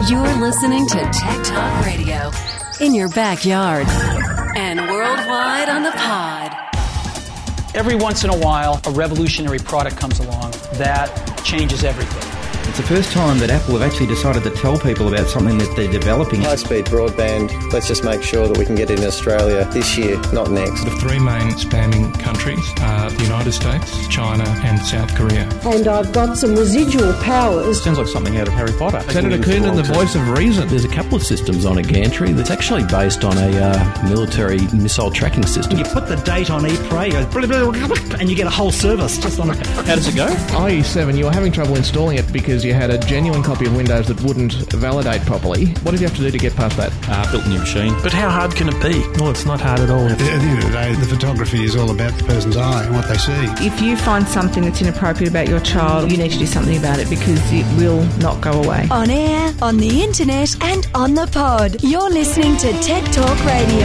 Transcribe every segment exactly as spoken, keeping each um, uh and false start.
You're listening to Tech Talk Radio in your backyard and worldwide on the pod. Every once in a while, a revolutionary product comes along that changes everything. It's the first time that Apple have actually decided to tell people about something that they're developing. High-speed broadband, let's just make sure that we can get it in Australia this year, not next. The three main spamming countries are the United States, China and South Korea. And I've got some residual powers. Sounds like something out of Harry Potter. Senator Coonan, the voice of reason. There's a couple of systems on a gantry that's actually based on a uh, military missile tracking system. You put the date on ePray and you get a whole service just on it. How does it go? I E seven, you were having trouble installing it because you had a genuine copy of Windows that wouldn't validate properly. What did you have to do to get past that? Uh, built a new machine. But how hard can it be? Well, it's not hard at all. At the, at the end of the day, the photography is all about the person's eye and what they see. If you find something that's inappropriate about your child, you need to do something about it because it will not go away. On air, on the internet and on the pod. You're listening to Tech Talk Radio.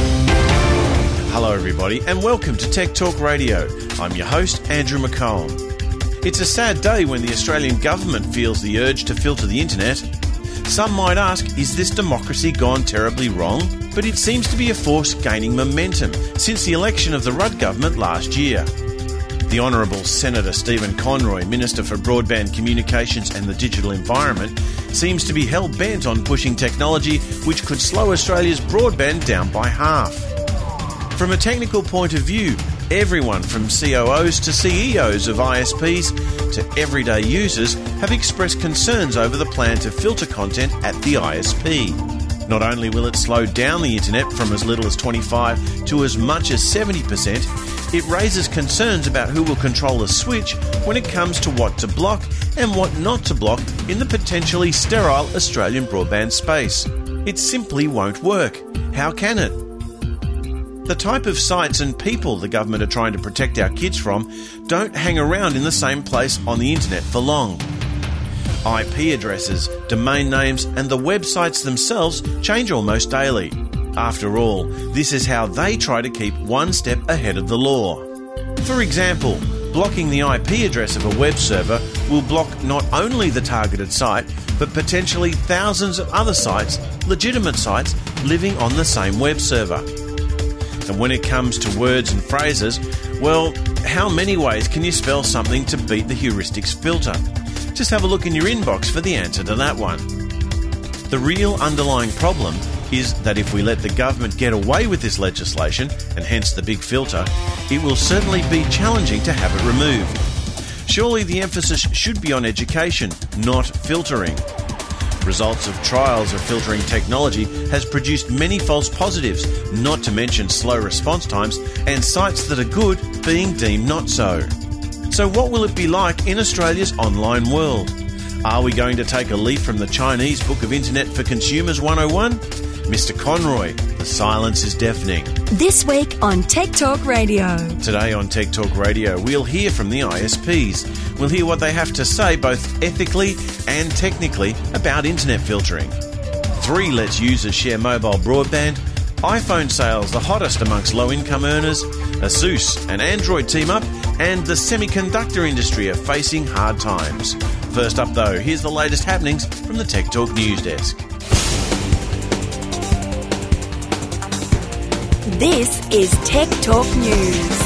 Hello everybody and welcome to Tech Talk Radio. I'm your host, Andrew McComb. It's a sad day when the Australian government feels the urge to filter the internet. Some might ask, is this democracy gone terribly wrong? But it seems to be a force gaining momentum since the election of the Rudd government last year. The Honourable Senator Stephen Conroy, Minister for Broadband Communications and the Digital Environment, seems to be hell-bent on pushing technology which could slow Australia's broadband down by half. From a technical point of view, everyone from C O Os to C E Os of I S Ps to everyday users have expressed concerns over the plan to filter content at the I S P. Not only will it slow down the internet from as little as twenty-five to as much as seventy percent, it raises concerns about who will control the switch when it comes to what to block and what not to block in the potentially sterile Australian broadband space. It simply won't work. How can it? The type of sites and people the government are trying to protect our kids from don't hang around in the same place on the internet for long. I P addresses, domain names and the websites themselves change almost daily. After all, this is how they try to keep one step ahead of the law. For example, blocking the I P address of a web server will block not only the targeted site, but potentially thousands of other sites, legitimate sites, living on the same web server. And when it comes to words and phrases, well, how many ways can you spell something to beat the heuristics filter? Just have a look in your inbox for the answer to that one. The real underlying problem is that if we let the government get away with this legislation, and hence the big filter, it will certainly be challenging to have it removed. Surely the emphasis should be on education, not filtering. Results of trials of filtering technology has produced many false positives, not to mention slow response times and sites that are good being deemed not so. So what will it be like in Australia's online world? Are we going to take a leaf from the Chinese Book of Internet for Consumers one oh one? Mister Conroy, the silence is deafening. This week on Tech Talk Radio. Today on Tech Talk Radio, we'll hear from the I S Ps. We'll hear what they have to say both ethically and technically about internet filtering. Three lets users share mobile broadband. iPhone sales the hottest amongst low-income earners. ASUS and Android team up. And the semiconductor industry are facing hard times. First up though, here's the latest happenings from the Tech Talk News Desk. This is Tech Talk News.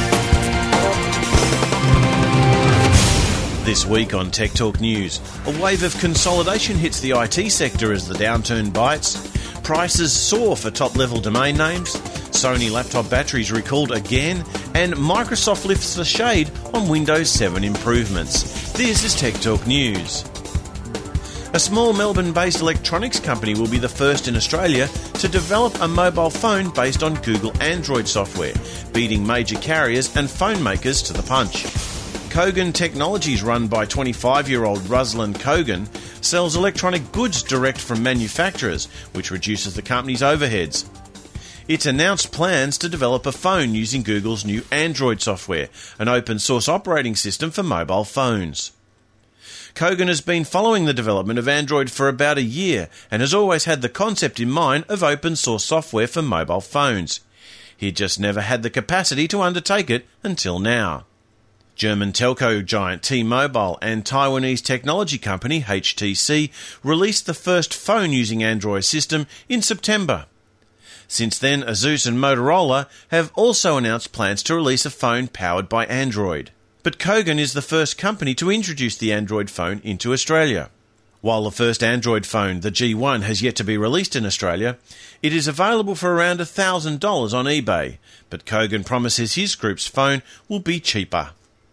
This week on Tech Talk News, a wave of consolidation hits the I T sector as the downturn bites. Prices soar for top-level domain names. Sony laptop batteries recalled again. And Microsoft lifts the shade on Windows seven improvements. This is Tech Talk News. A small Melbourne-based electronics company will be the first in Australia to develop a mobile phone based on Google Android software, beating major carriers and phone makers to the punch. Kogan Technologies, run by twenty-five-year-old Ruslan Kogan, sells electronic goods direct from manufacturers, which reduces the company's overheads. It's announced plans to develop a phone using Google's new Android software, an open-source operating system for mobile phones. Kogan has been following the development of Android for about a year and has always had the concept in mind of open-source software for mobile phones. He just never had the capacity to undertake it until now. German telco giant T-Mobile and Taiwanese technology company H T C released the first phone using Android system in September. Since then, Asus and Motorola have also announced plans to release a phone powered by Android. But Kogan is the first company to introduce the Android phone into Australia. While the first Android phone, the G one, has yet to be released in Australia, it is available for around one thousand dollars on eBay, but Kogan promises his group's phone will be cheaper.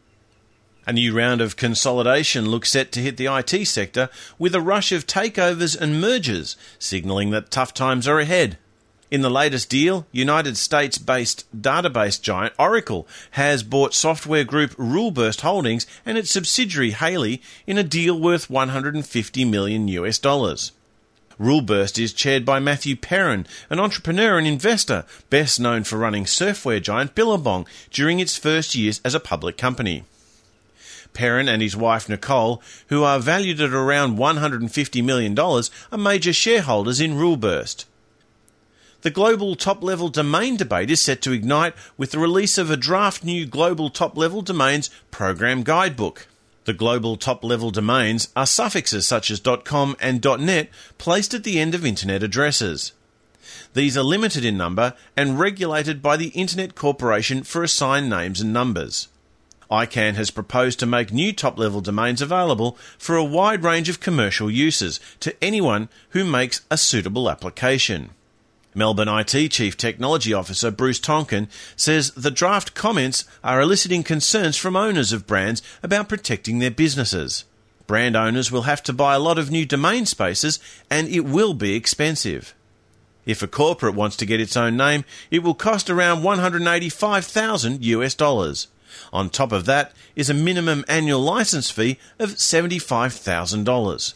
A new round of consolidation looks set to hit the I T sector with a rush of takeovers and mergers, signalling that tough times are ahead. In the latest deal, United States-based database giant Oracle has bought software group Ruleburst Holdings and its subsidiary Haley in a deal worth one hundred fifty million U S dollars. Ruleburst is chaired by Matthew Perrin, an entrepreneur and investor, best known for running surfwear giant Billabong during its first years as a public company. Perrin and his wife Nicole, who are valued at around one hundred fifty million dollars, are major shareholders in Ruleburst. The global top-level domain debate is set to ignite with the release of a draft new global top-level domains program guidebook. The global top-level domains are suffixes such as .com and .net placed at the end of internet addresses. These are limited in number and regulated by the Internet Corporation for Assigned Names and Numbers. I CANN has proposed to make new top-level domains available for a wide range of commercial uses to anyone who makes a suitable application. Melbourne I T Chief Technology Officer Bruce Tonkin says the draft comments are eliciting concerns from owners of brands about protecting their businesses. Brand owners will have to buy a lot of new domain spaces and it will be expensive. If a corporate wants to get its own name, it will cost around one hundred eighty-five thousand U S dollars. On top of that is a minimum annual license fee of seventy-five thousand dollars.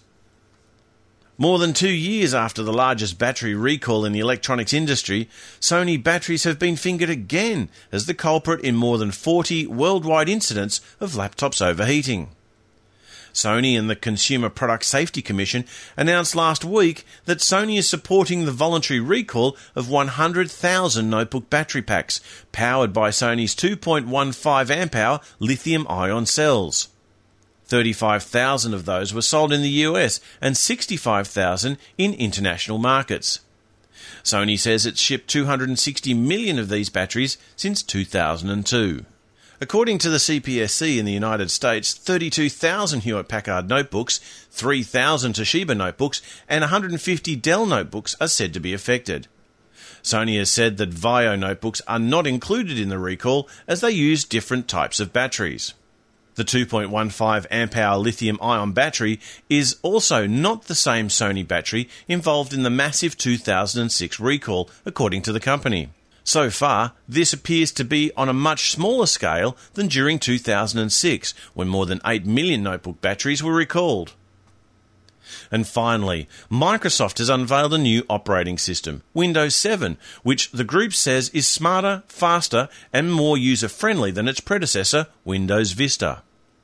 More than two years after the largest battery recall in the electronics industry, Sony batteries have been fingered again as the culprit in more than forty worldwide incidents of laptops overheating. Sony and the Consumer Product Safety Commission announced last week that Sony is supporting the voluntary recall of one hundred thousand notebook battery packs powered by Sony's two point one five amp hour lithium-ion cells. thirty-five thousand of those were sold in the U S and sixty-five thousand in international markets. Sony says it's shipped two hundred sixty million of these batteries since two thousand two. According to the C P S C in the United States, thirty-two thousand Hewlett-Packard notebooks, three thousand Toshiba notebooks, and one hundred fifty Dell notebooks are said to be affected. Sony has said that Vaio notebooks are not included in the recall as they use different types of batteries. The two point one five amp hour lithium-ion battery is also not the same Sony battery involved in the massive two thousand six recall, according to the company. So far, this appears to be on a much smaller scale than during two thousand six, when more than eight million notebook batteries were recalled. And finally, Microsoft has unveiled a new operating system, Windows seven, which the group says is smarter, faster, and more user-friendly than its predecessor, Windows Vista.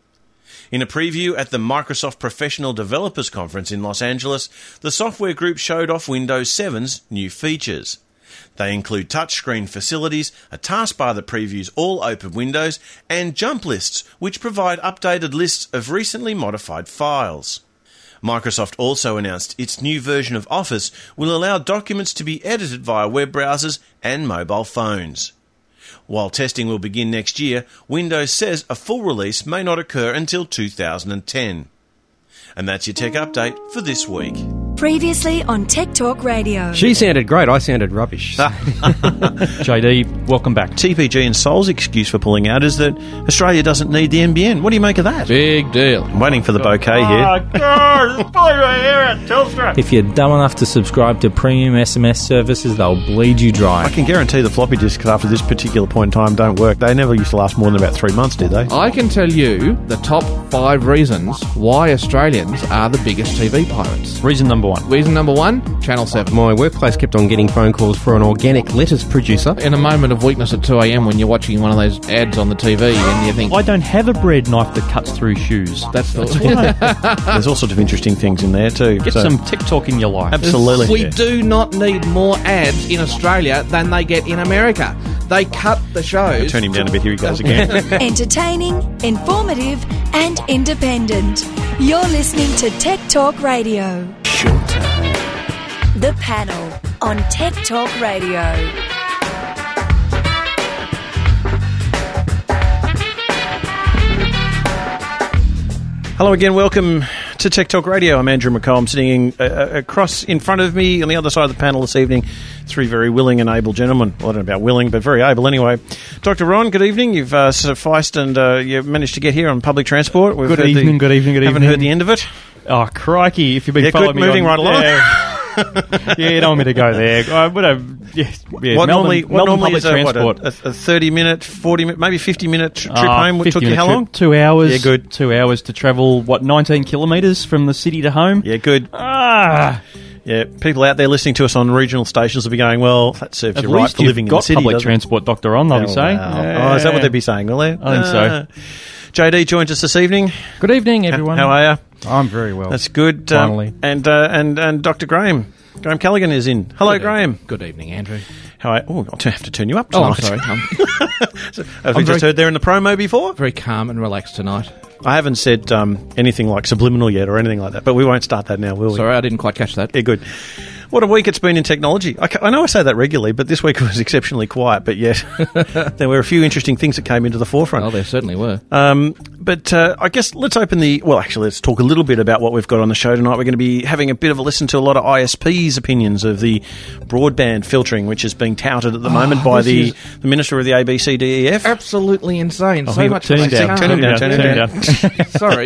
In a preview at the Microsoft Professional Developers Conference in Los Angeles, the software group showed off Windows seven's new features. They include touchscreen facilities, a taskbar that previews all open windows, and jump lists, which provide updated lists of recently modified files. Microsoft also announced its new version of Office will allow documents to be edited via web browsers and mobile phones. While testing will begin next year, Windows says a full release may not occur until two thousand ten. And that's your tech update for this week. Previously on Tech Talk Radio. She sounded great, I sounded rubbish. J D, welcome back. T P G and Sol's excuse for pulling out is that Australia doesn't need the N B N. What do you make of that? Big deal. I'm waiting for the bouquet here. Oh, God, it's pulling my hair out, Telstra. If you're dumb enough to subscribe to premium S M S services, they'll bleed you dry. I can guarantee the floppy disks after this particular point in time don't work. They never used to last more than about three months, did they? I can tell you the top five reasons why Australians are the biggest T V pirates. Reason number one. Reason number one, Channel seven. My workplace kept on getting phone calls for an organic lettuce producer. In a moment of weakness at two a.m. when you're watching one of those ads on the T V and you think, I don't have a bread knife that cuts through shoes. That's the There's all sorts of interesting things in there too. Get so. some TikTok in your life. Absolutely. We yeah. do not need more ads in Australia than they get in America. they cut the shows. Turn him down a bit. Here he goes again. Entertaining, informative, and independent. You're listening to Tech Talk Radio. Showtime. The Panel on Tech Talk Radio. Hello again, welcome to Tech Talk Radio. I'm Andrew McComb, sitting uh, across in front of me on the other side of the panel this evening. Three very willing and able gentlemen. Well, I don't know about willing, but very able anyway. Doctor Ron, good evening. You've uh, sufficed and uh, you've managed to get here on public transport. We've good heard evening, the, good evening, good haven't evening. Haven't heard the end of it. Oh, crikey, if you've been yeah, following good, me moving on, right along. Yeah. yeah, you don't want me to go there. I would have, yeah, yeah, what Melbourne, normally, what Melbourne normally public is a, what, transport. a, a thirty minute, forty minute, maybe fifty minute trip uh, home? What took you how trip, long? Two hours. Yeah, good. Two hours to travel, what, nineteen kilometres from the city to home? Yeah, good. Ah. Yeah, people out there listening to us on regional stations will be going, well, that serves At you right least for you've living in got the city, public doesn't transport, Doctor Ron, they'll it? be Oh, saying. wow. Yeah. Oh, is that what they'd be saying, will they? I think uh, so. J D joins us this evening. Good evening, everyone. How are you? I'm very well. That's good. Finally. Um, and, uh, and and Doctor Graham. Graham Callaghan is in. Hello, Good Graham. Evening. Good evening, Andrew. How are, oh, I'll have to turn you up Oh, I'm tonight. sorry. I'm, so, have we just heard there in the promo before? Very calm and relaxed tonight. I haven't said um, anything like subliminal yet or anything like that, but we won't start that now, will we? Sorry, I didn't quite catch that. Yeah, good. What a week it's been in technology. I, ca- I know I say that regularly, but this week was exceptionally quiet, but yet there were a few interesting things that came into the forefront. Oh, there certainly were. Um, but uh, I guess let's open the... Well, actually, let's talk a little bit about what we've got on the show tonight. We're going to be having a bit of a listen to a lot of I S Ps' opinions of the broadband filtering, which is being touted at the Oh, moment by the, is the Minister of the A B C D E F. Absolutely insane. Oh, so he- much turn him for down, turn him down, turn him down. Sorry.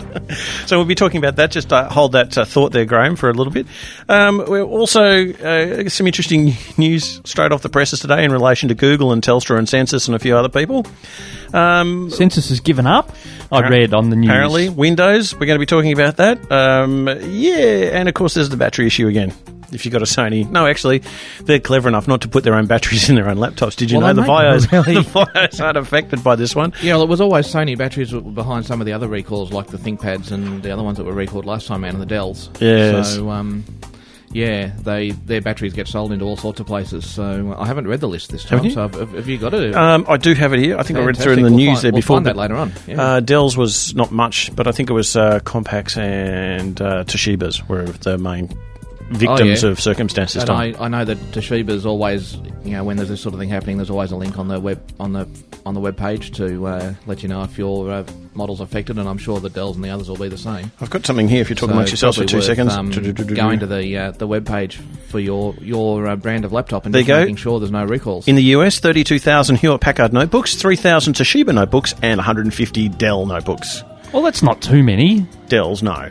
So we'll be talking about that. Just uh, hold that uh, thought there, Graham, for a little bit. Um, we're also uh, some interesting news straight off the presses today in relation to Google and Telstra and Census and a few other people. Um, Census has given up, I read on the news. Apparently, Windows, we're going to be talking about that. Um, yeah, and of course there's the battery issue again. If you've got a Sony... No, actually, they're clever enough not to put their own batteries in their own laptops. Did you Well, know the they make Vios, them, really. the Vios aren't affected by this one? Yeah, well, it was always Sony batteries that were behind some of the other recalls, like the ThinkPads and the other ones that were recalled last time out, and the Dells. Yes. So, um, yeah, they their batteries get sold into all sorts of places. So I haven't read the list this time. Haven't you? So have, have you got it? Um, I do have it here. I think I read through it in the Fantastic. news We'll find- there we'll before. find that but, later on, yeah. Uh, Dell's was not much, but I think it was uh, Compaq's and uh, Toshiba's were the main victims Oh, yeah. of circumstances. And time. I, I know that Toshiba's always, you know, when there's this sort of thing happening, there's always a link on the web on the on the web page to uh, let you know if your uh, model's affected, and I'm sure the Dells and the others will be the same. I've got something here if you're talking So amongst yourselves for probably two worth, seconds. Um, going to the uh, the web page for your your uh, brand of laptop and There just you go. making sure there's no recalls. In the U S, thirty-two thousand Hewlett-Packard notebooks, three thousand Toshiba notebooks, and one hundred fifty Dell notebooks. Well, that's not too many. Dell's, no.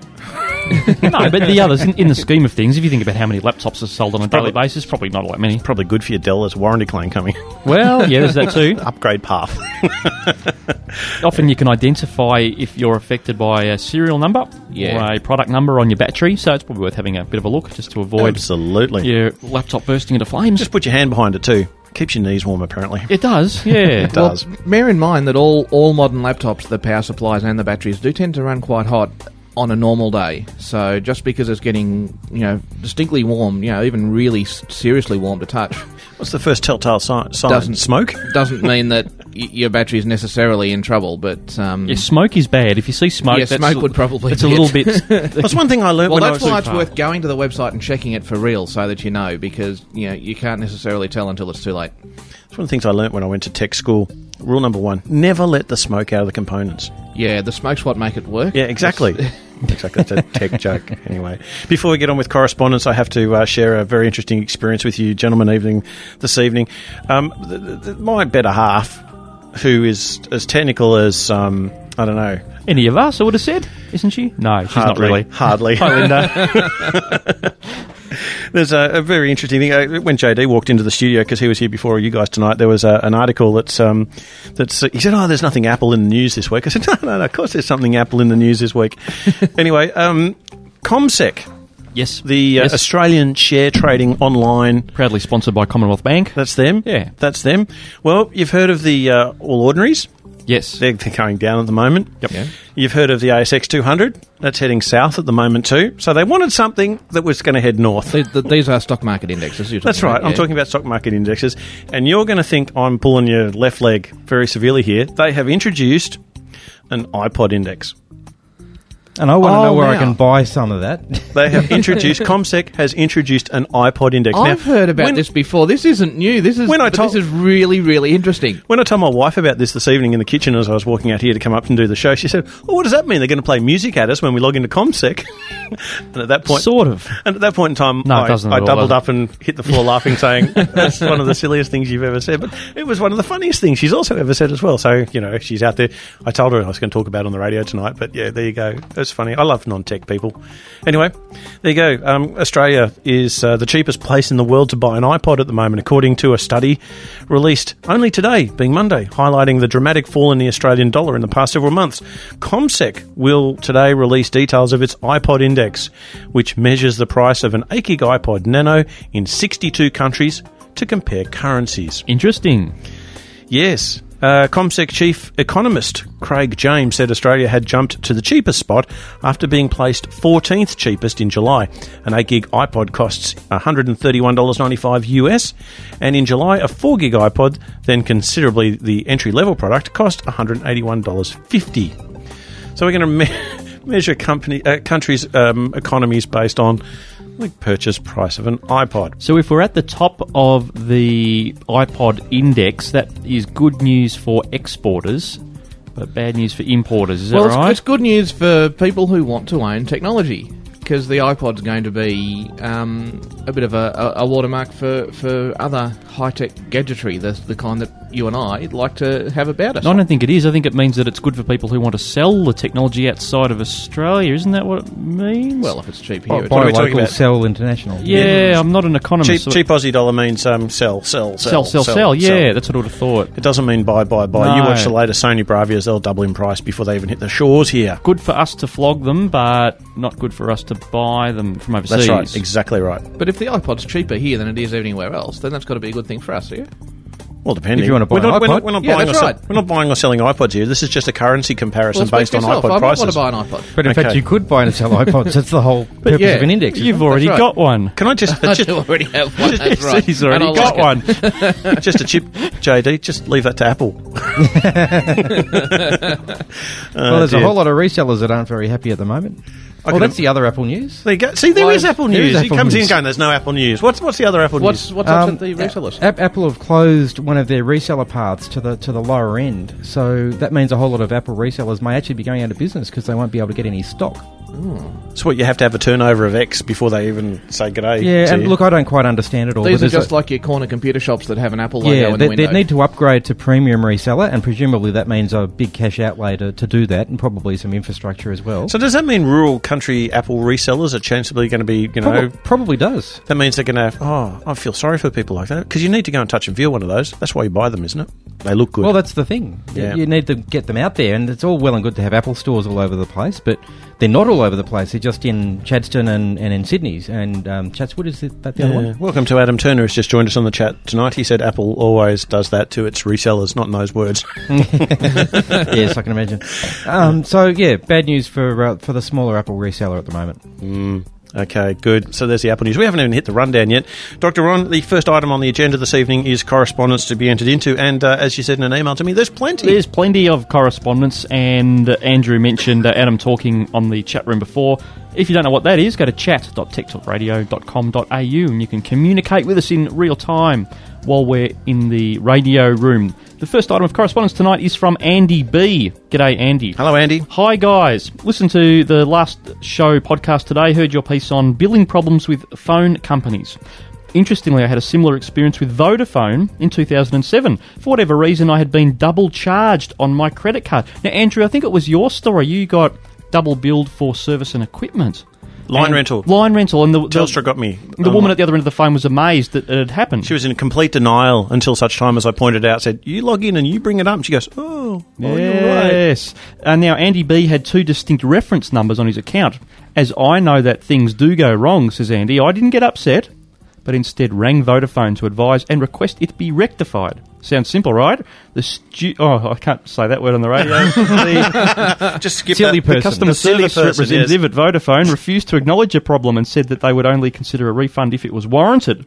No, but the others, in, in the scheme of things, if you think about how many laptops are sold on a daily Probably- basis, probably not all that many. Probably good for your Dell. There's a warranty claim coming. Well, yeah, there's that too. Upgrade path. Often you can identify if you're affected by a serial number Yeah. or a product number on your battery, so it's probably worth having a bit of a look just to avoid Absolutely. your laptop bursting into flames. Just put your hand behind it too. Keeps your knees warm, apparently. It does, yeah. It does. Well, bear in mind that all, all modern laptops, the power supplies and the batteries do tend to run quite hot on a normal day. So just because it's getting, you know, distinctly warm, you know, even really s- seriously warm to touch, What's the first telltale sign? sign? Doesn't- Smoke? doesn't mean that y- your battery is necessarily in trouble. But um, Yeah, smoke is bad. If you see smoke, yeah, that's smoke a- would probably. It's a be little it. bit. That's one thing I learned Well, when I that's was why a- it's worth going to the website and checking it for real, so that you know, because you know you can't necessarily tell until it's too late. It's one of the things I learnt when I went to tech school. Rule number one, never let the smoke out of the components. Yeah, the smoke's what make it work. Yeah, exactly. Exactly. That's a tech joke. Anyway, before we get on with correspondence, I have to uh, share a very interesting experience with you, gentlemen, evening this evening. Um, the, the, my better half, who is as technical as, um, I don't know. Any of us, I would have said, isn't she? No, she's Hardly, not really. Hardly. Hi, Linda. There's a, a very interesting thing. Uh, when J D walked into the studio, because he was here before you guys tonight, there was a, an article that's, um, that's uh, he said, oh, there's nothing Apple in the news this week. I said, no, no, no, of course there's something Apple in the news this week. Anyway, um, CommSec. Yes. The uh, Yes. Australian share trading online. Proudly sponsored by Commonwealth Bank. That's them. Yeah. That's them. Well, you've heard of the uh, All Ordinaries. Yes. They're, they're going down at the moment. Yep. Yeah. You've heard of the A S X two hundred. That's heading south at the moment too. So they wanted something that was going to head north. The, the, these are stock market indexes. You're That's right. about, I'm yeah. talking about stock market indexes. And you're going to think I'm pulling your left leg very severely here. They have introduced an iPod index. And I want to Oh, know where I now. can buy some of that. They have introduced, ComSec has introduced an iPod index. I've now, heard about when, this before. This isn't new. This is When I but told- this is really, really interesting. When I told my wife about this this evening in the kitchen as I was walking out here to come up and do the show, she said, well, what does that mean? They're going to play music at us when we log into ComSec? And at that point... Sort of. And at that point in time, No, it I, doesn't I at all, doubled does it? up and hit the floor laughing, saying, that's one of the silliest things you've ever said. But it was one of the funniest things she's also ever said as well. So, you know, she's out there. I told her I was going to talk about it on the radio tonight, but yeah, there you go. That's funny. I love non-tech people. Anyway, there you go. Um, Australia is uh, the cheapest place in the world to buy an iPod at the moment, according to a study released only today, being Monday, highlighting the dramatic fall in the Australian dollar in the past several months. ComSec will today release details of its iPod index, which measures the price of an eight gig iPod Nano in sixty-two countries to compare currencies. Interesting. Yes. Uh, ComSec chief economist Craig James said Australia had jumped to the cheapest spot after being placed fourteenth cheapest in July. An eight gig iPod costs one hundred thirty-one dollars ninety-five US, and in July a four gig iPod, then considerably the entry-level product, cost one hundred eighty-one dollars fifty. So we're going to me- measure company, uh, countries' um, economies based on the purchase price of an iPod. So if we're at the top of the iPod index, that is good news for exporters, but bad news for importers. Is well, that it's, right? it's good news for people who want to own technology, because the iPod's going to be um, a bit of a, a, a watermark for, for other high-tech gadgetry, the, the kind that you and I like to have about us. I don't think it is. I think it means that it's good for people who want to sell the technology outside of Australia. Isn't that what it means? Well, if it's cheap Buy here, What are we talking local, about? sell international. yeah, I'm not an economist. Cheap, so- cheap Aussie dollar means um, sell, sell, sell, sell, sell, sell. Yeah, that's what I would have thought. It doesn't mean buy, buy, buy. You No. watch the latest Sony Bravias, they'll double in price before they even hit the shores here. Good for us to flog them, but not good for us to buy them from overseas. That's right, exactly right. But if the iPod's cheaper here than it is anywhere else, then that's got to be a good thing for us, yeah? Well, depending. If you want to buy we're not, an we're not, iPod. we're not Yeah, buying that's or right. sell- we're not buying or selling iPods here. This is just a currency comparison Well, based on speak for yourself. iPod I might prices. want to buy an iPod. But in Okay. fact, you could buy and sell iPods. That's the whole purpose yeah, of an index. isn't You've it? already right. got one. Can I just... I just do already have one, that's right. He's already And I got like one. just a chip, J D. Just leave that to Apple. Well, there's a dear. whole lot of resellers that aren't very happy at the moment. Well, can that's im- the other Apple news. There you go. See, there Why- is Apple there News. is He Apple comes News. in going, there's no Apple News. What's what's the other Apple What's, News? what's up Um, with the resellers? App- Apple have closed one of their reseller paths to the to the lower end, so that means a whole lot of Apple resellers may actually be going out of business because they won't be able to get any stock. So what, you have to have a turnover of X before they even say g'day Yeah, to and you? look, I don't quite understand it all. These but are there's just a- like your corner computer shops that have an Apple logo yeah, in the they, window. they need to upgrade to premium reseller, and presumably that means a big cash outlay to, to do that, and probably some infrastructure as well. So does that mean rural country Apple resellers are chancibly going to be, you know... Prob- probably does. That means they're going to have... Oh, I feel sorry for people like that. Because you need to go and touch and feel one of those. That's why you buy them, isn't it? They look good. Well, that's the thing. Yeah. You need to get them out there, and it's all well and good to have Apple stores all over the place, but they're not all over the place. They're just in Chadstone and, and in Sydney's. And um, Chatswood, is it, that the other Yeah. one? Welcome to Adam Turner, who's just joined us on the chat tonight. He said Apple always does that to its resellers, not in those words. Yes, I can imagine. Um, so, yeah, bad news for uh, for the smaller Apple reseller at the moment. Mm. Okay, good. So there's the Apple News. We haven't even hit the rundown yet. Doctor Ron, the first item on the agenda this evening is correspondence to be entered into, and uh, as you said in an email to me, there's plenty. There's plenty of correspondence, and uh, Andrew mentioned uh, Adam talking on the chat room before. If you don't know what that is, go to chat dot tech talk radio dot com dot a u and you can communicate with us in real time while we're in the radio room. The first item of correspondence tonight is from Andy B. G'day, Andy. Hello, Andy. Hi, guys. Listen to the last show podcast today. Heard your piece on billing problems with phone companies. Interestingly, I had a similar experience with Vodafone in two thousand seven. For whatever reason, I had been double charged on my credit card. Now, Andrew, I think it was your story. You got double billed for service and equipment. Line And rental. Line rental. And the, the, Telstra got me. the Um, woman at the other end of the phone was amazed that it had happened. She was in complete denial until such time as I pointed out, said, you log in and you bring it up. And she goes, oh, oh you're right. Yes. Uh, now, Andy B had two distinct reference numbers on his account. As I know that things do go wrong, says Andy, I didn't get upset, but instead rang Vodafone to advise and request it be rectified. Sounds simple, right? The stu- Oh, I can't say that word on the radio. the Just skip silly that. The person. Customer The silly service person, representative yes. at Vodafone refused to acknowledge a problem and said that they would only consider a refund if it was warranted.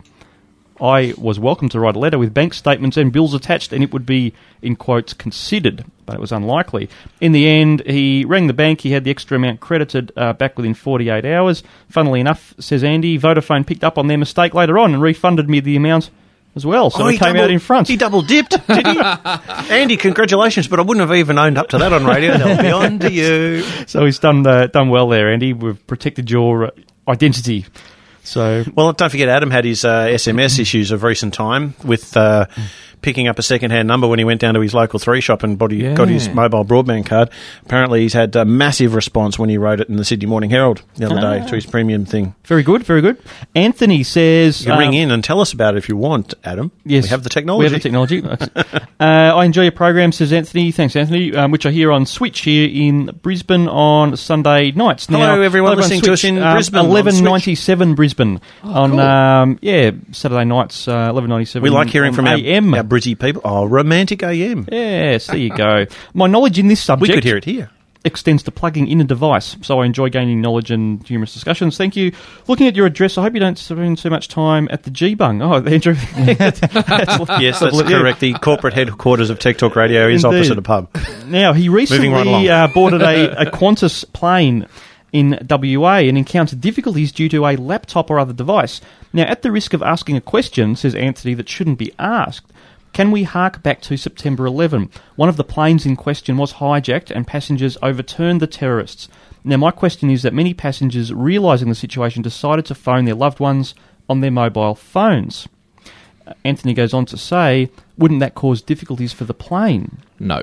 I was welcome to write a letter with bank statements and bills attached, and it would be, in quotes, considered, but it was unlikely. In the end, he rang the bank. He had the extra amount credited uh, back within forty-eight hours. Funnily enough, says Andy, Vodafone picked up on their mistake later on and refunded me the amount as well, so Oh, it he came double- out in front. He double dipped, did he? Andy, congratulations, but I wouldn't have even owned up to that on radio. They'll be on to you. So he's done uh, done well there, Andy. We've protected your uh, identity. So, well, don't forget, Adam had his uh, S M S issues of recent time with uh, picking up a second-hand number when he went down to his local three shop and body, Yeah. got his mobile broadband card. Apparently, he's had a massive response when he wrote it in the Sydney Morning Herald the other Ah. day through his premium thing. Very good, very good. Anthony says... You can ring um, in and tell us about it if you want, Adam. Yes. We have the technology. We have the technology. uh, I enjoy your program, says Anthony. Thanks, Anthony. Um, which I hear on Switch here in Brisbane on Sunday nights. Hello, everyone live on listening to us in um, Brisbane on eleven ninety-seven Brisbane. Oh, on, cool. um, yeah, Saturday nights, uh, eleven ninety-seven. We like hearing on from our, A M. our Brizzy people. Oh, romantic A M. Yes, there you go. My knowledge in this subject... We could hear it here. Extends to plugging in a device, so I enjoy gaining knowledge and humorous discussions. Thank you. Looking at your address, I hope you don't spend so much time at the G-Bung. Oh, Andrew. Yes, that's correct. The corporate headquarters of Tech Talk Radio is Indeed. opposite a pub. Now, he recently Moving right along. uh, boarded a, a Qantas plane in W A and encountered difficulties due to a laptop or other device. Now, at the risk of asking a question, says Anthony, that shouldn't be asked, can we hark back to September eleventh? One of the planes in question was hijacked and passengers overturned the terrorists. Now, my question is that many passengers, realising the situation, decided to phone their loved ones on their mobile phones. Uh, Anthony goes on to say, wouldn't that cause difficulties for the plane? No.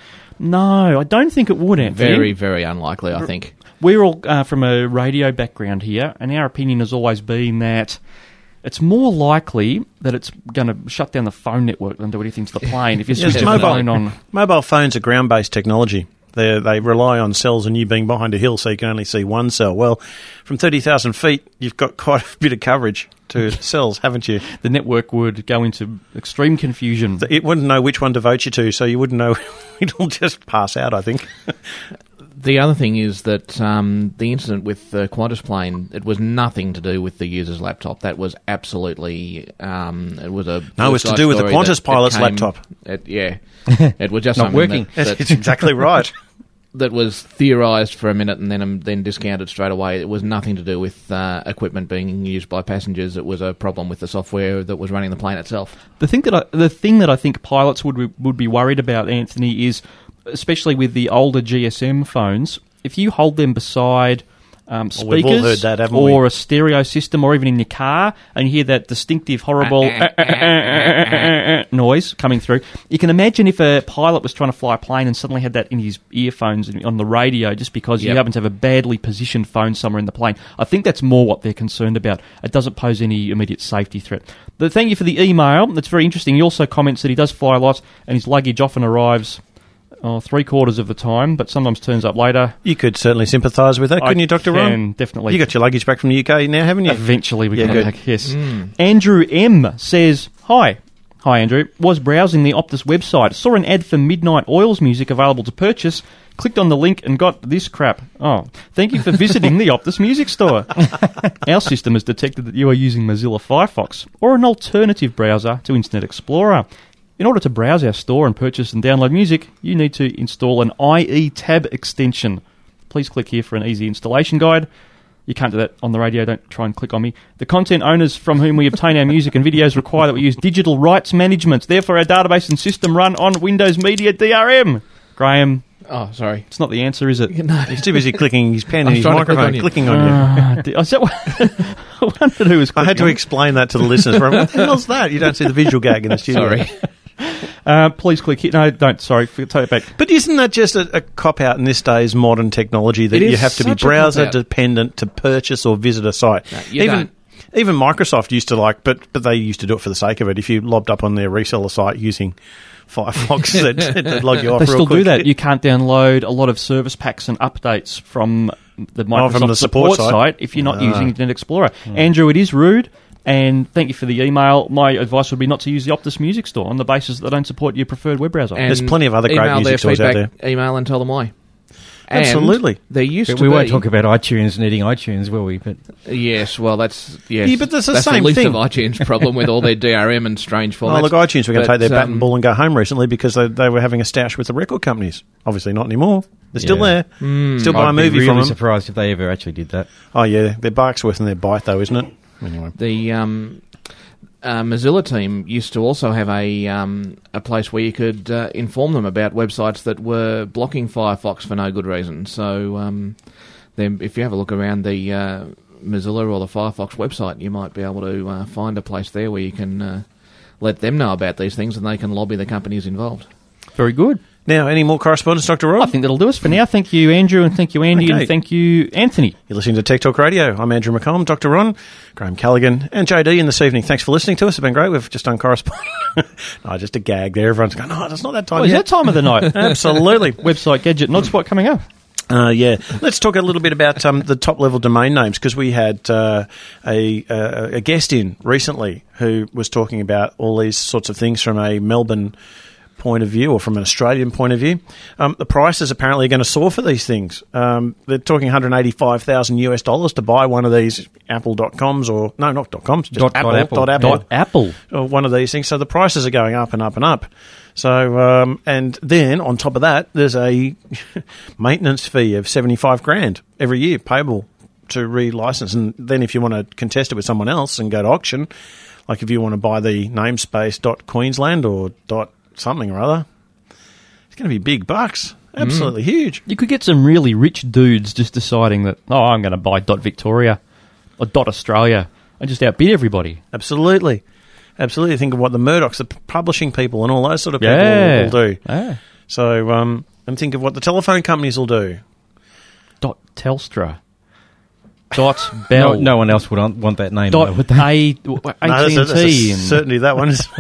No, I don't think it would, Anthony. Very, very unlikely, I think. We're all uh, from a radio background here, and our opinion has always been that it's more likely that it's going to shut down the phone network than do anything to the plane if you switch Yes, the mobile, phone on. Mobile phones are ground-based technology. They they rely on cells and you being behind a hill, so you can only see one cell. Well, from thirty thousand feet, you've got quite a bit of coverage to cells, haven't you? The network would go into extreme confusion. It wouldn't know which one to vote you to, so you wouldn't know. It'll just pass out, I think. The other thing is that um, the incident with the Qantas plane, it was nothing to do with the user's laptop. That was absolutely... Um, it was a... No, it was to do with the Qantas that, pilot's came, laptop. It, yeah. It was just Not something working. That, that, That's exactly right. That was theorised for a minute and then um, then discounted straight away. It was nothing to do with uh, equipment being used by passengers. It was a problem with the software that was running the plane itself. The thing that I, the thing that I think pilots would be, would be worried about, Anthony, is especially with the older G S M phones, if you hold them beside um, Well, we've all speakers heard that, haven't or we? a stereo system or even in your car and you hear that distinctive, horrible noise coming through, you can imagine if a pilot was trying to fly a plane and suddenly had that in his earphones and on the radio just because Yep. you happen to have a badly positioned phone somewhere in the plane. I think that's more what they're concerned about. It doesn't pose any immediate safety threat. But thank you for the email. That's very interesting. He also comments that he does fly a lot and his luggage often arrives Oh, three quarters of the time, but sometimes turns up later. You could certainly sympathise with that, couldn't I you, Doctor can, Ron? definitely. You got your luggage back from the U K now, haven't you? Eventually we Yeah, can good. back, yes. Mm. Andrew M. says, Hi. Hi, Andrew. Was browsing the Optus website. Saw an ad for Midnight Oil's music available to purchase. Clicked on the link and got this crap. Oh, thank you for visiting the Optus Music Store. Our system has detected that you are using Mozilla Firefox or an alternative browser to Internet Explorer. In order to browse our store and purchase and download music, you need to install an I E Tab extension. Please click here for an easy installation guide. You can't do that on the radio, don't try and click on me. The content owners from whom we obtain our music and videos require that we use digital rights management. Therefore, our database and system run on Windows Media D R M. Graham. Oh, sorry. It's not the answer, is it? No. He's too busy clicking his pen I and was his trying to click microphone, on you. clicking on you. Uh, d- is that what- I wondered who was I had to clicking on. explain that to the listeners. What the hell's that? You don't see the visual gag in the studio. Sorry. Uh, please click here. No, don't. Sorry. Take it back. But isn't that just a, a cop-out in this day's modern technology that It you is have to be such a browser cop-out. dependent to purchase or visit a site? No, you even don't. even Microsoft used to like, but but they used to do it for the sake of it. If you lobbed up on their reseller site using Firefox, they'd, they'd log you off They real still quick. do that. You can't download a lot of service packs and updates from the Microsoft Oh, from the support support, site? site if you're not Ah. using Internet Explorer. Andrew, it is rude, And thank you for the email. My advice would be not to use the Optus Music Store on the basis that they don't support your preferred web browser. And there's plenty of other great email music their stores out feedback, there. Email and tell them why. Absolutely. And there used but to we be... won't talk about iTunes needing iTunes, will we? But Yes, well, that's yes. Yeah, but that's the that's same the least thing. of iTunes' problem with all their D R M and strange formats. Oh, look, iTunes were going to take their bat um, and ball and go home recently because they, they were having a stash with the record companies. Obviously not anymore. They're still Yeah. there. Mm, still buy a I'd movie be really from them. surprised if they ever actually did that. Oh, yeah. Their bark's worth in their bite, though, isn't it? Anyway. The um, uh, Mozilla team used to also have a um, a place where you could uh, inform them about websites that were blocking Firefox for no good reason. So um, then if you have a look around the uh, Mozilla or the Firefox website, you might be able to uh, find a place there where you can uh, let them know about these things and they can lobby the companies involved. Very good. Now, any more correspondence, Doctor Rob? I think that'll do us for now. Thank you, Andrew, and thank you, Andy, Okay. and thank you, Anthony. You're listening to Tech Talk Radio. I'm Andrew McCollum, Doctor Ron, Graham Callaghan, and J D in this evening. Thanks for listening to us. It's been great. We've just done correspondence. No, just a gag there. Everyone's going, no, it's not that time Oh, is yet. that time of the night? Absolutely. Website Gadget Nodspot coming up. Uh, yeah. Let's talk a little bit about um, the top-level domain names, because we had uh, a, uh, a guest in recently who was talking about all these sorts of things from a Melbourne point of view or from an Australian point of view. Um, the prices apparently are going to soar for these things. Um, they're talking one hundred eighty-five thousand US dollars to buy one of these Apple dot coms or, no, not dot coms, just Dot- Apple, dot Apple. dot Apple. Dot Apple. Or one of these things. So the prices are going up and up and up. So, um, and then on top of that, there's a maintenance fee of seventy-five grand every year payable to re-license. And then if you want to contest it with someone else and go to auction, like if you want to buy the namespace dot Queensland or dot something or other, it's going to be big bucks. Absolutely mm. huge. You could get some really rich dudes just deciding that, oh, I'm going to buy dot Victoria or dot Australia and just outbid everybody. Absolutely. Absolutely. Think of what the Murdochs, the p- publishing people and all those sort of people Yeah. will, will do. Yeah. So, um, and think of what the telephone companies will do. Dot Telstra. Dot Bell. No, no one else would un- want that name, Dot though, would they? A- No, AT&T. that's a- that's a and, certainly that one is.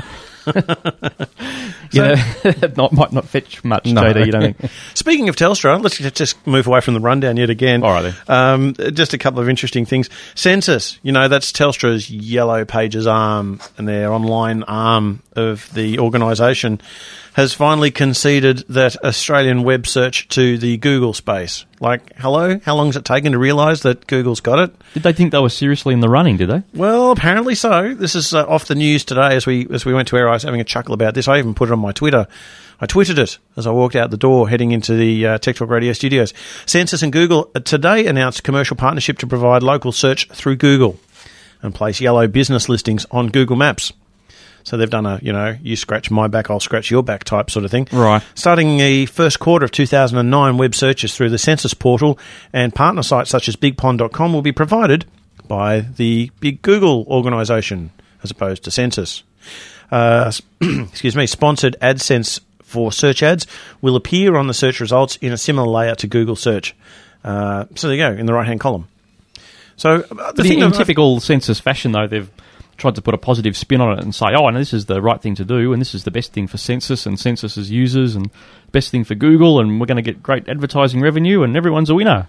you know, not, might not fetch much, No. J D, you don't think? Speaking of Telstra, let's just move away from the rundown yet again. All right, then. Um, just a couple of interesting things. Census, you know, that's Telstra's Yellow Pages arm and their online arm of the organisation, has finally conceded that Australian web search to the Google space. Like, hello? How long has it taken to realise that Google's got it? Did they think they were seriously in the running, did they? Well, apparently so. This is uh, off the news today as we as we went to air. I was having a chuckle about this. I even put it on my Twitter. I tweeted it as I walked out the door heading into the uh, Tech Talk Radio studios. Census and Google today announced a commercial partnership to provide local search through Google and place yellow business listings on Google Maps. So they've done a, you know, you scratch my back, I'll scratch your back type sort of thing. Right. Starting the first quarter of two thousand nine, web searches through the Census portal and partner sites such as big pond dot com will be provided by the big Google organisation as opposed to Census. Uh, excuse me, sponsored AdSense for search ads will appear on the search results in a similar layout to Google search. Uh, so there you go, in the right-hand column. So uh, the But thing in, in of- typical Census fashion, though, they've tried to put a positive spin on it and say, oh, and this is the right thing to do, and this is the best thing for Census and Census's users, and best thing for Google, and we're going to get great advertising revenue, and everyone's a winner.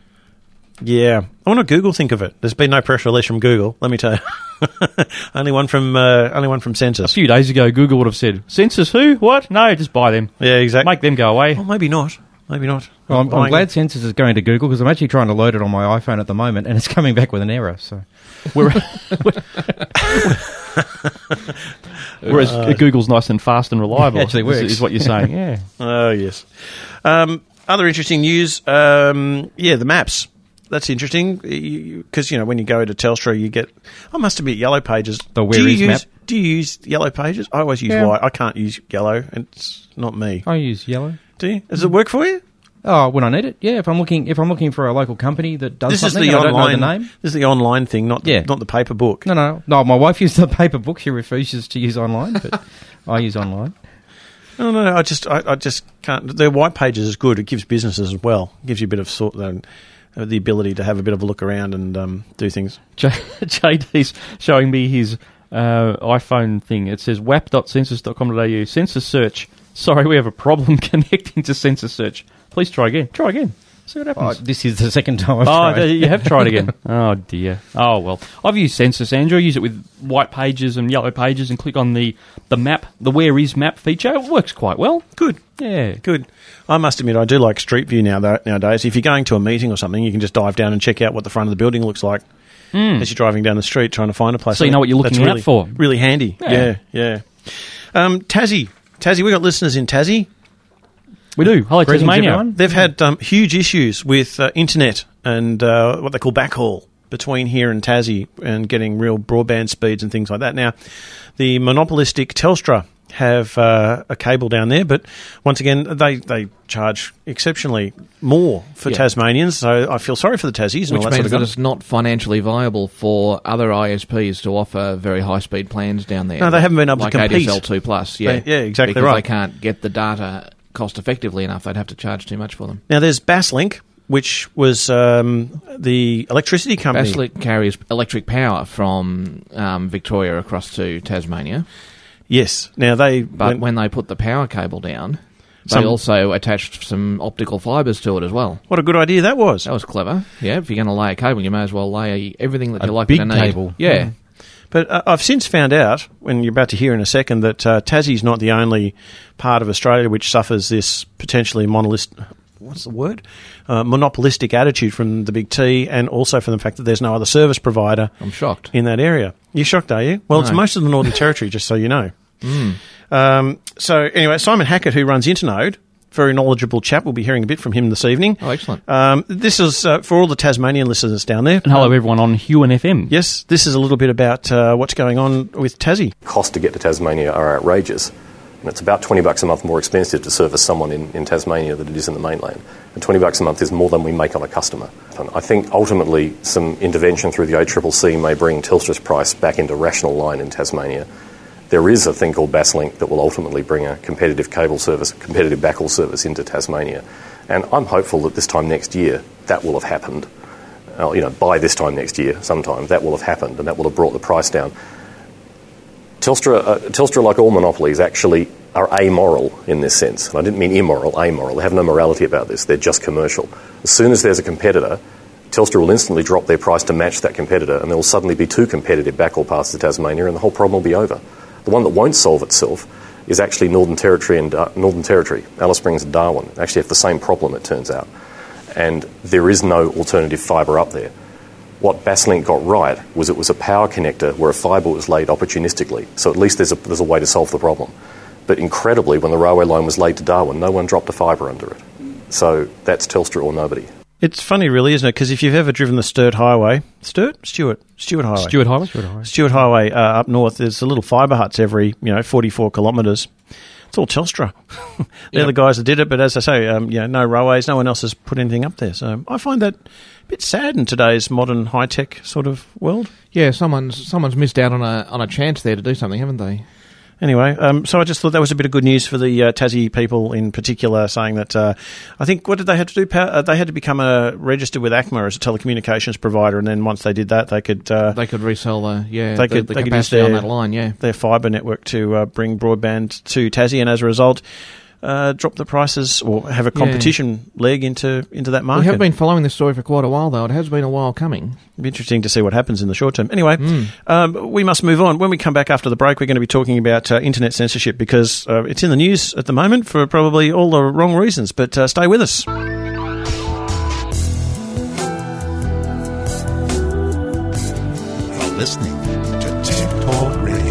Yeah. I wonder what Google think of it. There's been no press release from Google, let me tell you. only one from uh, only one from Census. A few days ago, Google would have said, Census who? What? No, just buy them. Yeah, exactly. Make them go away. Well, maybe not. Maybe not. Well, I'm, I'm Buying- glad Census is going to Google because I'm actually trying to load it on my iPhone at the moment and it's coming back with an error. So, We're, Whereas Uh, Google's nice and fast and reliable. It actually is- works. Is what you're saying, yeah. Oh, yes. Um, other interesting news, um, yeah, the maps. That's interesting because, you know, when you go to Telstra, you get, I must admit, Yellow Pages. The Where do you Is use, map? Do you use Yellow Pages? I always use Yeah. white. I can't use yellow. It's not me. I use yellow. Do you? Does it work for you? Oh, when I need it, yeah. If I'm looking, if I'm looking for a local company that does This is something, the and I don't online. know the name. This is the online thing, not the, Yeah. not the paper book. No, no, no. My wife used the paper book. She refuses to use online, but I use online. No, no, no. I just, I, I just can't. Their white pages is good. It gives businesses as well. It gives you a bit of sort, uh, the ability to have a bit of a look around and um, do things. J- JD's showing me his uh, iPhone thing. It says w a p dot census dot com dot a u. Census search. Sorry, we have a problem connecting to Census search. Please try again. Try again. See what happens. Oh, this is the second time I've oh, tried. you have tried again. Oh, dear. Oh, well. I've used Census, Andrew. I use it with white pages and yellow pages and click on the, the map, the Where Is Map feature. It works quite well. Good. Yeah. Good. I must admit, I do like Street View now, though, nowadays. If you're going to a meeting or something, you can just dive down and check out what the front of the building looks like mm. as you're driving down the street trying to find a place. So you know what you're looking That's out really, for. Really handy. Yeah, yeah. yeah. Um, Tassie. Tassie, we've got listeners in Tassie. We do. Hello, Greetings, Tasmania. everyone. They've had um, huge issues with uh, internet and uh, what they call backhaul between here and Tassie and getting real broadband speeds and things like that. Now, the monopolistic Telstra have uh, a cable down there, but once again, they, they charge exceptionally more for yeah. Tasmanians, so I feel sorry for the Tassies. And Which all that means sort of that it's not financially viable for other I S Ps to offer very high-speed plans down there. No, they haven't been able like to compete. A D S L two plus, yeah. They, yeah, exactly because right. they can't get the data cost-effectively enough. They'd have to charge too much for them. Now, there's Basslink, which was um, the electricity company. Basslink carries electric power from um, Victoria across to Tasmania. Yes. Now, they... But when, when they put the power cable down, Some- they also attached some optical fibres to it as well. What a good idea that was. That was clever. Yeah, if you're going to lay a cable, you may as well lay everything that A you're likely big to need. cable. Yeah. Mm. But uh, I've since found out, when you're about to hear in a second, that uh, Tassie's not the only part of Australia which suffers this potentially monolist... What's the word? Uh, monopolistic attitude from the Big T, and also from the fact that there's no other service provider. I'm shocked. In that area. You're shocked, are you? Well, No. it's most of the Northern Territory, just so you know. Mm. Um, so anyway, Simon Hackett, who runs Internode, very knowledgeable chap. We'll be hearing a bit from him this evening. Oh, excellent. Um, this is uh, for all the Tasmanian listeners down there. And hello, Um, everyone on Huon F M. Yes, this is a little bit about uh, what's going on with Tassie. Costs to get to Tasmania are outrageous. And it's about twenty bucks a month more expensive to service someone in, in Tasmania than it is in the mainland. And twenty bucks a month is more than we make on a customer. And I think ultimately some intervention through the A C C C may bring Telstra's price back into rational line in Tasmania. There is a thing called Basslink that will ultimately bring a competitive cable service, competitive backhaul service into Tasmania. And I'm hopeful that this time next year that will have happened. Uh, you know, by this time next year, sometime, that will have happened and that will have brought the price down. Telstra, uh, Telstra, like all monopolies, actually are amoral in this sense. And I didn't mean immoral, amoral. They have no morality about this. They're just commercial. As soon as there's a competitor, Telstra will instantly drop their price to match that competitor, and there will suddenly be two competitive backhaul paths to Tasmania, and the whole problem will be over. The one that won't solve itself is actually Northern Territory and uh, Northern Territory, Alice Springs and Darwin. They actually have the same problem, it turns out. And there is no alternative fibre up there. What Basslink got right was it was a power connector where a fibre was laid opportunistically. So at least there's a, there's a way to solve the problem. But incredibly, when the railway line was laid to Darwin, no one dropped a fibre under it. So that's Telstra or nobody. It's funny, really, isn't it? Because if you've ever driven the Sturt Highway... Sturt? Stewart. Stewart Highway. Stewart Highway? Stewart Highway. Stewart Highway uh, up north, there's the little fibre huts every, you know, forty-four kilometres. It's all Telstra. They're Yep. the guys that did it, but as I say, um, you know, no railways, no one else has put anything up there. So I find that a bit sad in today's modern high-tech sort of world. Yeah, someone's someone's missed out on a on a chance there to do something, haven't they? Anyway, um, so I just thought that was a bit of good news for the uh, Tassie people in particular, saying that uh, I think, what did they have to do? Pa- uh, they had to become a registered with ACMA as a telecommunications provider, and then once they did that, they could uh, They could resell the yeah they the, could the they could use capacity their, on that line. Yeah, their fibre network to uh, bring broadband to Tassie, and as a result, uh, drop the prices or have a competition yeah. leg into into that market. We have been following this story for quite a while, though. It has been a while coming. It'll be interesting to see what happens in the short term. Anyway, mm. um, we must move on. When we come back after the break, we're going to be talking about uh, internet censorship because uh, it's in the news at the moment for probably all the wrong reasons. But uh, stay with us. You're listening to Tech Talk Radio.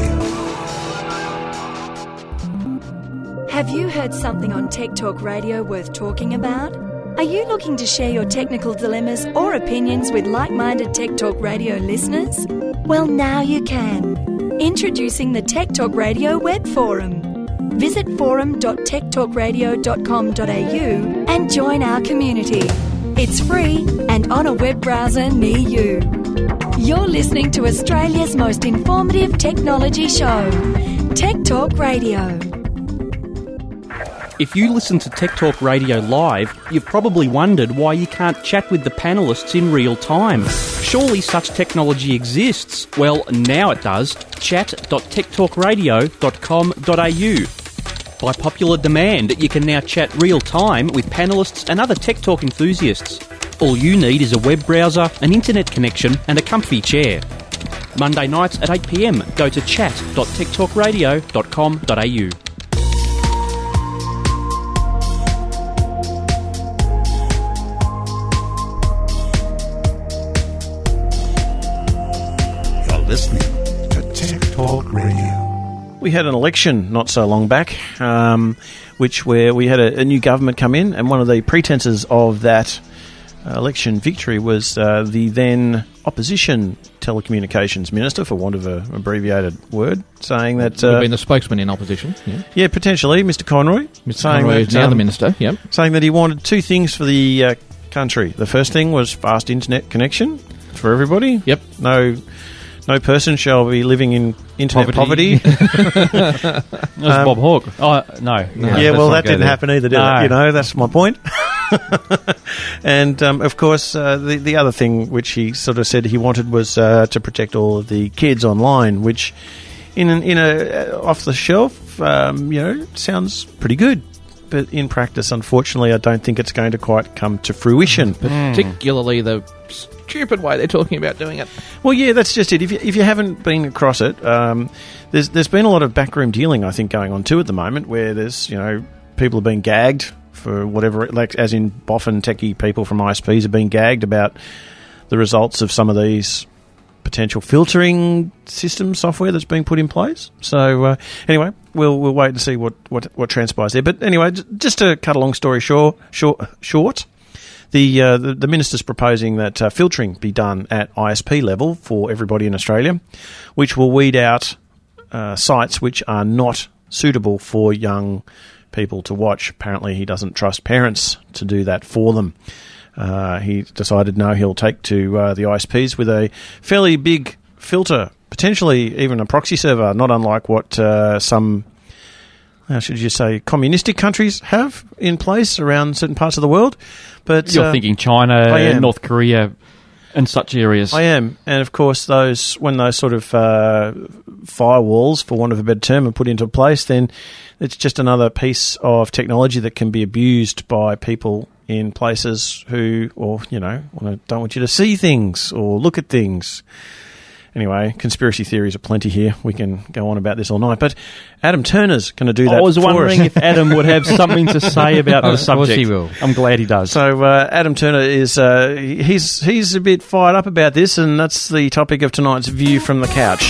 Have you heard something on Tech Talk Radio worth talking about? Are you looking to share your technical dilemmas or opinions with like-minded Tech Talk Radio listeners? Well, now you can. Introducing the Tech Talk Radio web forum. Visit forum dot tech talk radio dot com dot a u and join our community. It's free and on a web browser near you. You're listening to Australia's most informative technology show, Tech Talk Radio. If you listen to Tech Talk Radio live, you've probably wondered why you can't chat with the panellists in real time. Surely such technology exists. Well, now it does. chat dot tech talk radio dot com dot a u. By popular demand, you can now chat real time with panellists and other Tech Talk enthusiasts. All you need is a web browser, an internet connection and a comfy chair. Monday nights at eight p m, go to chat dot tech talk radio dot com dot a u. You're listening to Tech Talk Radio. We had an election not so long back, um, which where we had a, a new government come in, and one of the pretences of that uh, election victory was uh, the then opposition telecommunications minister, for want of an abbreviated word, saying that... Uh, Would have been the spokesman in opposition. Yeah, yeah potentially, Mister Conroy. Mister Conroy is now um, the minister, yep. Saying that he wanted two things for the uh, country. The first thing was fast internet connection for everybody. Yep. No... No person shall be living in internet poverty. poverty. That was um, Bob Hawke. Oh, no. no yeah, well, that didn't there. happen either, did no. it? You know, that's my point. And, um, of course, uh, the, the other thing which he sort of said he wanted was uh, to protect all of the kids online, which, in, an, in a uh, off-the-shelf, um, you know, sounds pretty good. But in practice, unfortunately, I don't think it's going to quite come to fruition. Particularly the stupid way they're talking about doing it. Well, yeah, that's just it. If you, if you haven't been across it, um, there's there's been a lot of backroom dealing, I think, going on too at the moment, where there's, you know, people are being gagged for whatever, like as in boffin techie people from I S Ps are being gagged about the results of some of these potential filtering system software that's being put in place. So uh, anyway, we'll we'll wait and see what, what, what transpires there. But anyway, j- just to cut a long story short, short, short the, uh, the the minister's proposing that uh, filtering be done at I S P level for everybody in Australia, which will weed out uh, sites which are not suitable for young people to watch. Apparently, he doesn't trust parents to do that for them. Uh, he decided no, he'll take to uh, the I S Ps with a fairly big filter, potentially even a proxy server, not unlike what uh, some, how should you say, communistic countries have in place around certain parts of the world. But You're uh, thinking China, North Korea, and such areas. I am. And of course, those when those sort of uh, firewalls, for want of a better term, are put into place, then it's just another piece of technology that can be abused by people in places who, or, you know, don't want you to see things or look at things. Anyway, conspiracy theories are plenty here. We can go on about this all night. But Adam Turner's going to do that I was for wondering us. if Adam would have something to say about the subject. Of course he will. I'm glad he does. So uh, Adam Turner is uh, he's he's a bit fired up about this, and that's the topic of tonight's View from the Couch.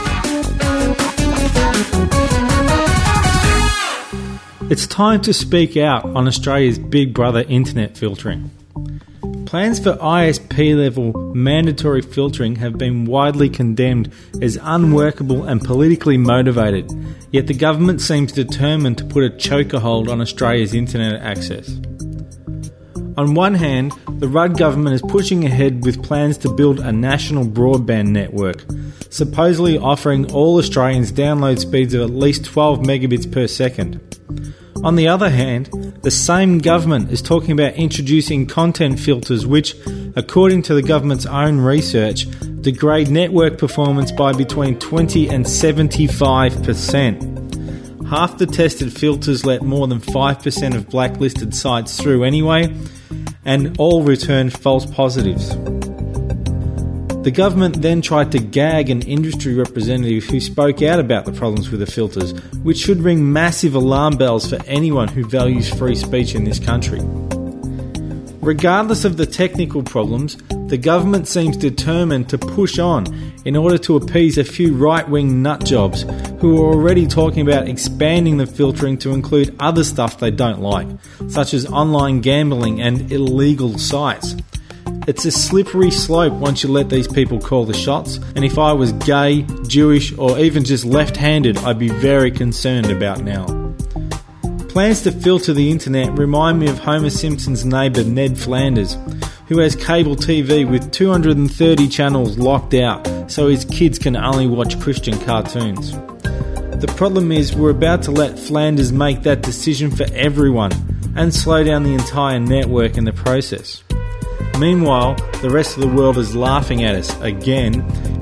It's time to speak out on Australia's Big Brother internet filtering. Plans for I S P-level mandatory filtering have been widely condemned as unworkable and politically motivated, yet the government seems determined to put a chokehold on Australia's internet access. On one hand, the Rudd government is pushing ahead with plans to build a national broadband network, supposedly offering all Australians download speeds of at least twelve megabits per second. On the other hand, the same government is talking about introducing content filters which, according to the government's own research, degrade network performance by between twenty and seventy-five percent. Half the tested filters let more than five percent of blacklisted sites through anyway, and all returned false positives. The government then tried to gag an industry representative who spoke out about the problems with the filters, which should ring massive alarm bells for anyone who values free speech in this country. Regardless of the technical problems, the government seems determined to push on in order to appease a few right-wing nutjobs who are already talking about expanding the filtering to include other stuff they don't like, such as online gambling and illegal sites. It's a slippery slope once you let these people call the shots, and if I was gay, Jewish, or even just left-handed, I'd be very concerned about now. Plans to filter the internet remind me of Homer Simpson's neighbour Ned Flanders, who has cable T V with two hundred thirty channels locked out so his kids can only watch Christian cartoons. The problem is we're about to let Flanders make that decision for everyone and slow down the entire network in the process. Meanwhile, the rest of the world is laughing at us again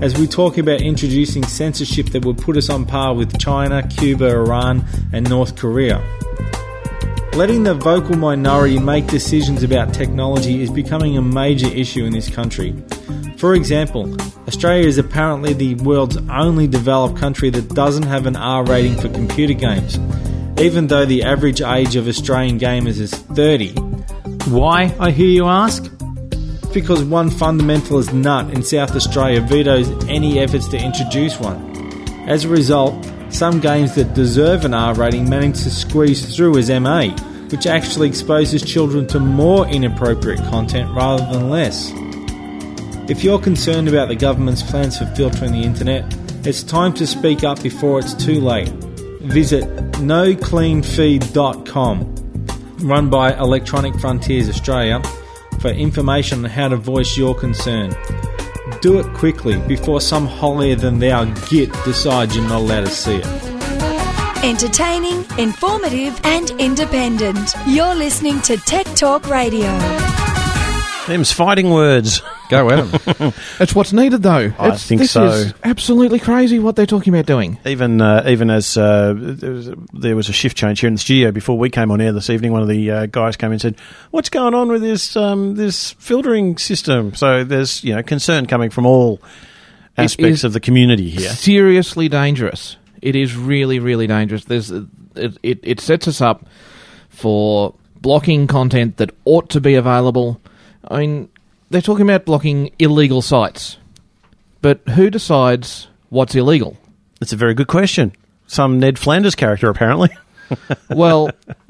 as we talk about introducing censorship that would put us on par with China, Cuba, Iran and North Korea. Letting the vocal minority make decisions about technology is becoming a major issue in this country. For example, Australia is apparently the world's only developed country that doesn't have an R rating for computer games, even though the average age of Australian gamers is thirty. Why, I hear you ask? Because one fundamentalist nut in South Australia vetoes any efforts to introduce one. As a result, some games that deserve an R rating manage to squeeze through as M A, which actually exposes children to more inappropriate content rather than less. If you're concerned about the government's plans for filtering the internet, it's time to speak up before it's too late. Visit no clean feed dot com, run by Electronic Frontiers Australia, for information on how to voice your concern. Do it quickly before some holier-than-thou git decides you're not allowed to see it. Entertaining, informative and independent. You're listening to Tech Talk Radio. Them's fighting words. Go at them. It's what's needed, though. I It's, think this so. is absolutely crazy what they're talking about doing. Even uh, even as uh, there, was a, there was a shift change here in the studio before we came on air this evening, one of the uh, guys came in and said, "What's going on with this um, this filtering system?" So there's you know concern coming from all aspects of the community here. Seriously dangerous. It is really, really dangerous. There's it, it, it sets us up for blocking content that ought to be available. I mean, they're talking about blocking illegal sites. But who decides what's illegal? That's a very good question. Some Ned Flanders character, apparently. Well,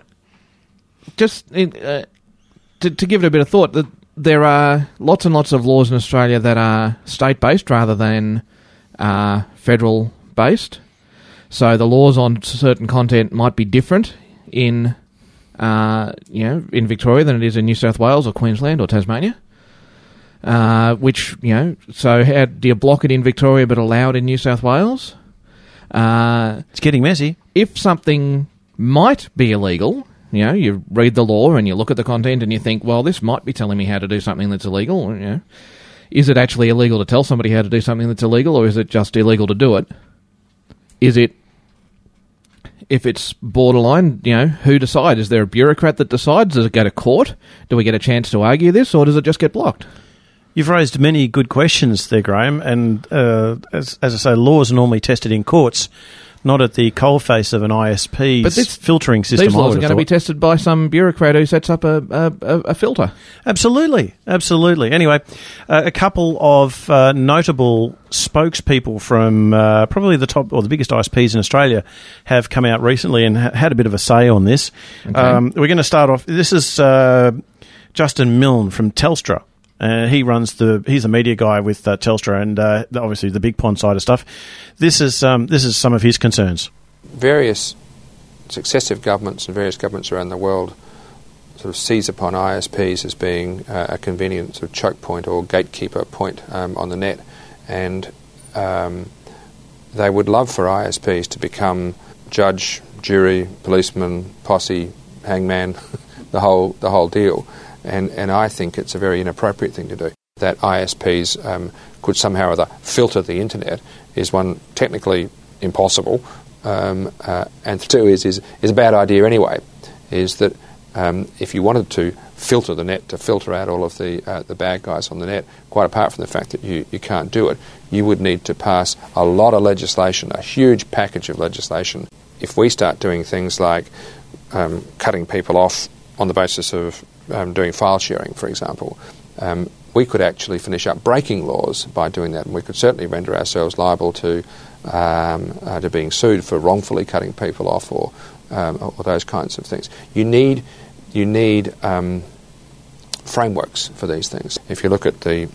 just uh, to, to give it a bit of thought, that there are lots and lots of laws in Australia that are state-based rather than uh, federal-based. So the laws on certain content might be different in, uh, you know, in Victoria than it is in New South Wales or Queensland or Tasmania. Uh, which, you know, so how do you block it in Victoria but allow it in New South Wales? Uh, it's getting messy. If something might be illegal, you know, you read the law and you look at the content and you think, well, this might be telling me how to do something that's illegal. You know, is it actually illegal to tell somebody how to do something that's illegal, or is it just illegal to do it? Is it, if it's borderline, you know, who decides? Is there a bureaucrat that decides? Does it go to court? Do we get a chance to argue this, or does it just get blocked? You've raised many good questions there, Graham, and uh, as, as I say, laws are normally tested in courts, not at the coalface of an I S P's but this, filtering system. These laws are going to be tested by some bureaucrat who sets up a, a, a filter. Absolutely, absolutely. Anyway, uh, a couple of uh, notable spokespeople from uh, probably the top or the biggest I S Ps in Australia have come out recently and ha- had a bit of a say on this. Okay. Um, we're going to start off. This is uh, Justin Milne from Telstra. Uh, he runs the. He's a media guy with uh, Telstra, and uh, obviously the Big Pond side of stuff. This is um, this is some of his concerns. Various successive governments and various governments around the world sort of seize upon I S Ps as being uh, a convenient sort of choke point or gatekeeper point um, on the net, and um, they would love for I S Ps to become judge, jury, policeman, posse, hangman, the whole the whole deal. And, and I think it's a very inappropriate thing to do. That I S Ps um, could somehow or other filter the internet is, one, technically impossible, um, uh, and two, is, is is a bad idea anyway. Is that um, if you wanted to filter the net, to filter out all of the uh, the bad guys on the net, quite apart from the fact that you, you can't do it, you would need to pass a lot of legislation, a huge package of legislation. If we start doing things like um, cutting people off on the basis of Um, doing file sharing, for example, um, we could actually finish up breaking laws by doing that, and we could certainly render ourselves liable to um, uh, to being sued for wrongfully cutting people off, or um, or those kinds of things. You need you need um, frameworks for these things. If you look at the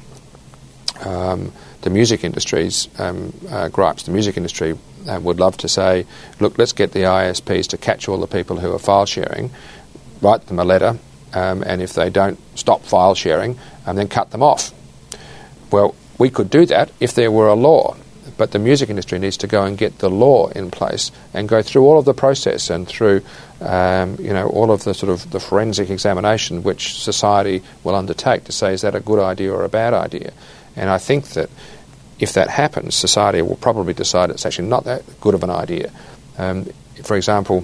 um, the music industry's um, uh, gripes, the music industry uh, would love to say, look, let's get the I S Ps to catch all the people who are file sharing, write them a letter. Um, and if they don't stop file sharing, um, then cut them off. Well, we could do that if there were a law, but the music industry needs to go and get the law in place and go through all of the process and through, um, you know, all of the sort of the forensic examination which society will undertake to say, is that a good idea or a bad idea? And I think that if that happens, society will probably decide it's actually not that good of an idea. Um, for example,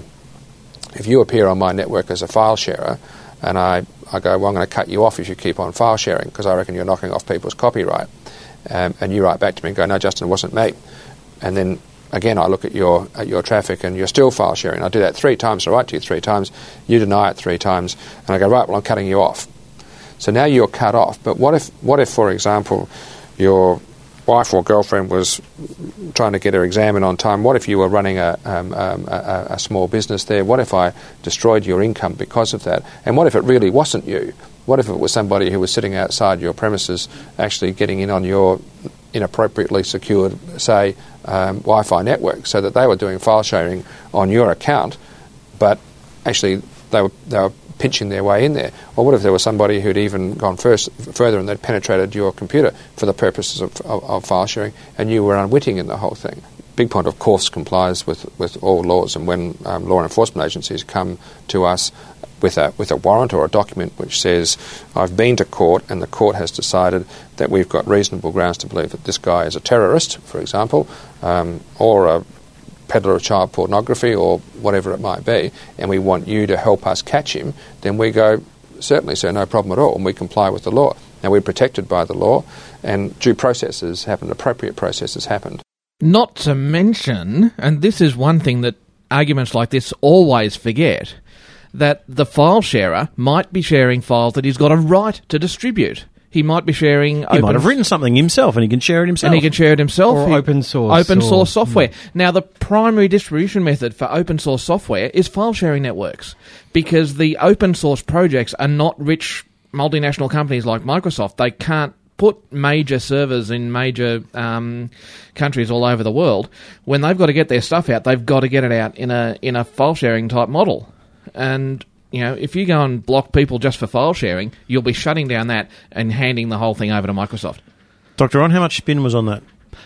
if you appear on my network as a file sharer, and I, I go, well, I'm going to cut you off if you keep on file sharing because I reckon you're knocking off people's copyright. Um, and you write back to me and go, no, Justin, it wasn't me. And then, again, I look at your at your traffic and you're still file sharing. I do that three times. I write to you three times. You deny it three times. And I go, right, well, I'm cutting you off. So now you're cut off. But what if, what if for example, your wife or girlfriend was trying to get her exam in on time? What if you were running a, um, um, a, a small business there? What if I destroyed your income because of that? And what if it really wasn't you? What if it was somebody who was sitting outside your premises actually getting in on your inappropriately secured, say, um, Wi-Fi network, so that they were doing file sharing on your account, but actually they were they were pinching their way in there? Or what if there was somebody who'd even gone first, further and they'd penetrated your computer for the purposes of, of, of file sharing, and you were unwitting in the whole thing? Big Point, of course, complies with, with all laws, and when um, law enforcement agencies come to us with a with a warrant or a document which says, I've been to court and the court has decided that we've got reasonable grounds to believe that this guy is a terrorist, for example, um, or a peddler of child pornography or whatever it might be, and we want you to help us catch him, then we go, certainly, sir, no problem at all, and we comply with the law. Now, we're protected by the law, and due processes happened, appropriate processes happened. Not to mention, and this is one thing that arguments like this always forget, that the file sharer might be sharing files that he's got a right to distribute. He might be sharing... He might have written something himself and he can share it himself. And he can share it himself. Or he, open source. Open or, source software. Mm. Now, the primary distribution method for open source software is file sharing networks, because the open source projects are not rich multinational companies like Microsoft. They can't put major servers in major um, countries all over the world. When they've got to get their stuff out, they've got to get it out in a in a file sharing type model. And, you know, if you go and block people just for file sharing, you'll be shutting down that and handing the whole thing over to Microsoft. Doctor Ron, how much spin was on that?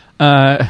Uh,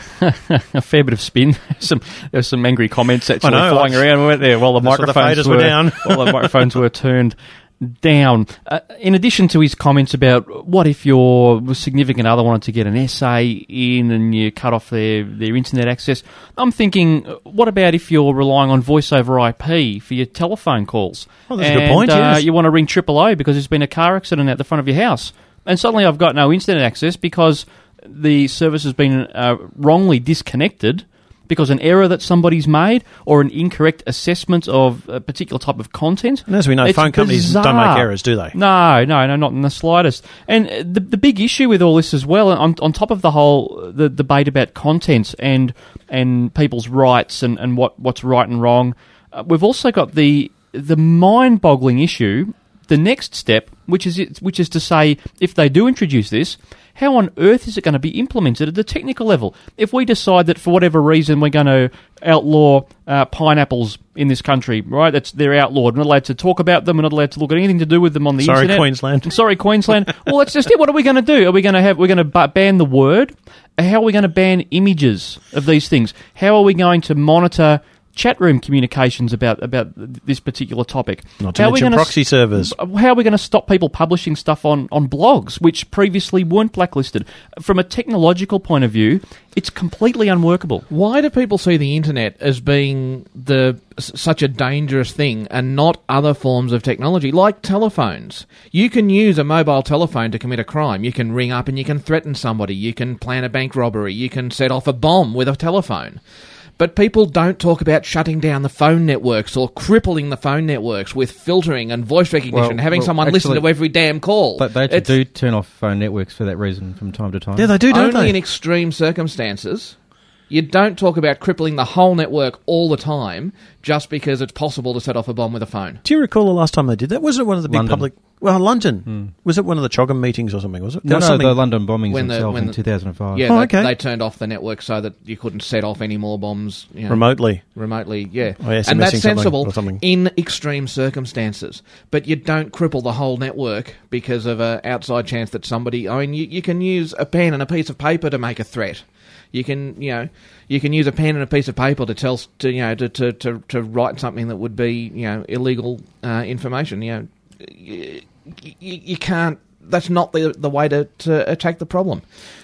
a fair bit of spin. Some there were some angry comments actually know, flying I, around, weren't there? While the microphones the were, were down. while the microphones were turned down. Uh, in addition to his comments about what if your significant other wanted to get an essay in and you cut off their, their internet access, I'm thinking, what about if you're relying on voice over I P for your telephone calls? Oh, that's and, a good point, uh, yes. You want to ring triple O because there's been a car accident at the front of your house, and suddenly I've got no internet access because the service has been uh, wrongly disconnected because an error that somebody's made or an incorrect assessment of a particular type of content. And as we know, it's phone companies bizarre. don't make errors, do they? No, no, no, not in the slightest. And the the big issue with all this as well, on, on top of the whole the debate about content and and people's rights and, and what, what's right and wrong, uh, we've also got the the mind-boggling issue, the next step, which is which is to say, if they do introduce this, how on earth is it going to be implemented at the technical level? If we decide that for whatever reason we're going to outlaw uh, pineapples in this country, right? That's they're outlawed. We're not allowed to talk about them. We're not allowed to look at anything to do with them on the Sorry, internet. Queensland. Sorry, Queensland. Well, that's just it. What are we going to do? Are we going to have? We're going to ban the word? How are we going to ban images of these things? How are we going to monitor chat room communications about, about this particular topic? Not to how mention proxy s- servers. How are we going to stop people publishing stuff on, on blogs, which previously weren't blacklisted? From a technological point of view, it's completely unworkable. Why do people see the internet as being the such a dangerous thing and not other forms of technology, like telephones? You can use a mobile telephone to commit a crime. You can ring up and you can threaten somebody. You can plan a bank robbery. You can set off a bomb with a telephone. But people don't talk about shutting down the phone networks or crippling the phone networks with filtering and voice recognition, Well, having well, someone actually, listen to every damn call. But they actually It's do turn off phone networks for that reason from time to time. Yeah, they do, don't only they? in extreme circumstances. You don't talk about crippling the whole network all the time just because it's possible to set off a bomb with a phone. Do you recall the last time they did that? Was it one of the big London. public... Well, London. Hmm. Was it one of the Chogham meetings or something, was it? There No, was no, something- the London bombings When the- themselves when in the- two thousand five. Yeah, Oh, they, okay. they turned off the network so that you couldn't set off any more bombs. You know, Remotely. Remotely, yeah. Oh, yeah, and that's SMSing something sensible or something. in extreme circumstances. But you don't cripple the whole network because of an outside chance that somebody... I mean, you, you can use a pen and a piece of paper to make a threat. You can, you know, you can use a pen and a piece of paper to tell, to you know, to to, to, to write something that would be, you know, illegal uh, information. You know, you, you, you can't. That's not the the way to, to attack the problem.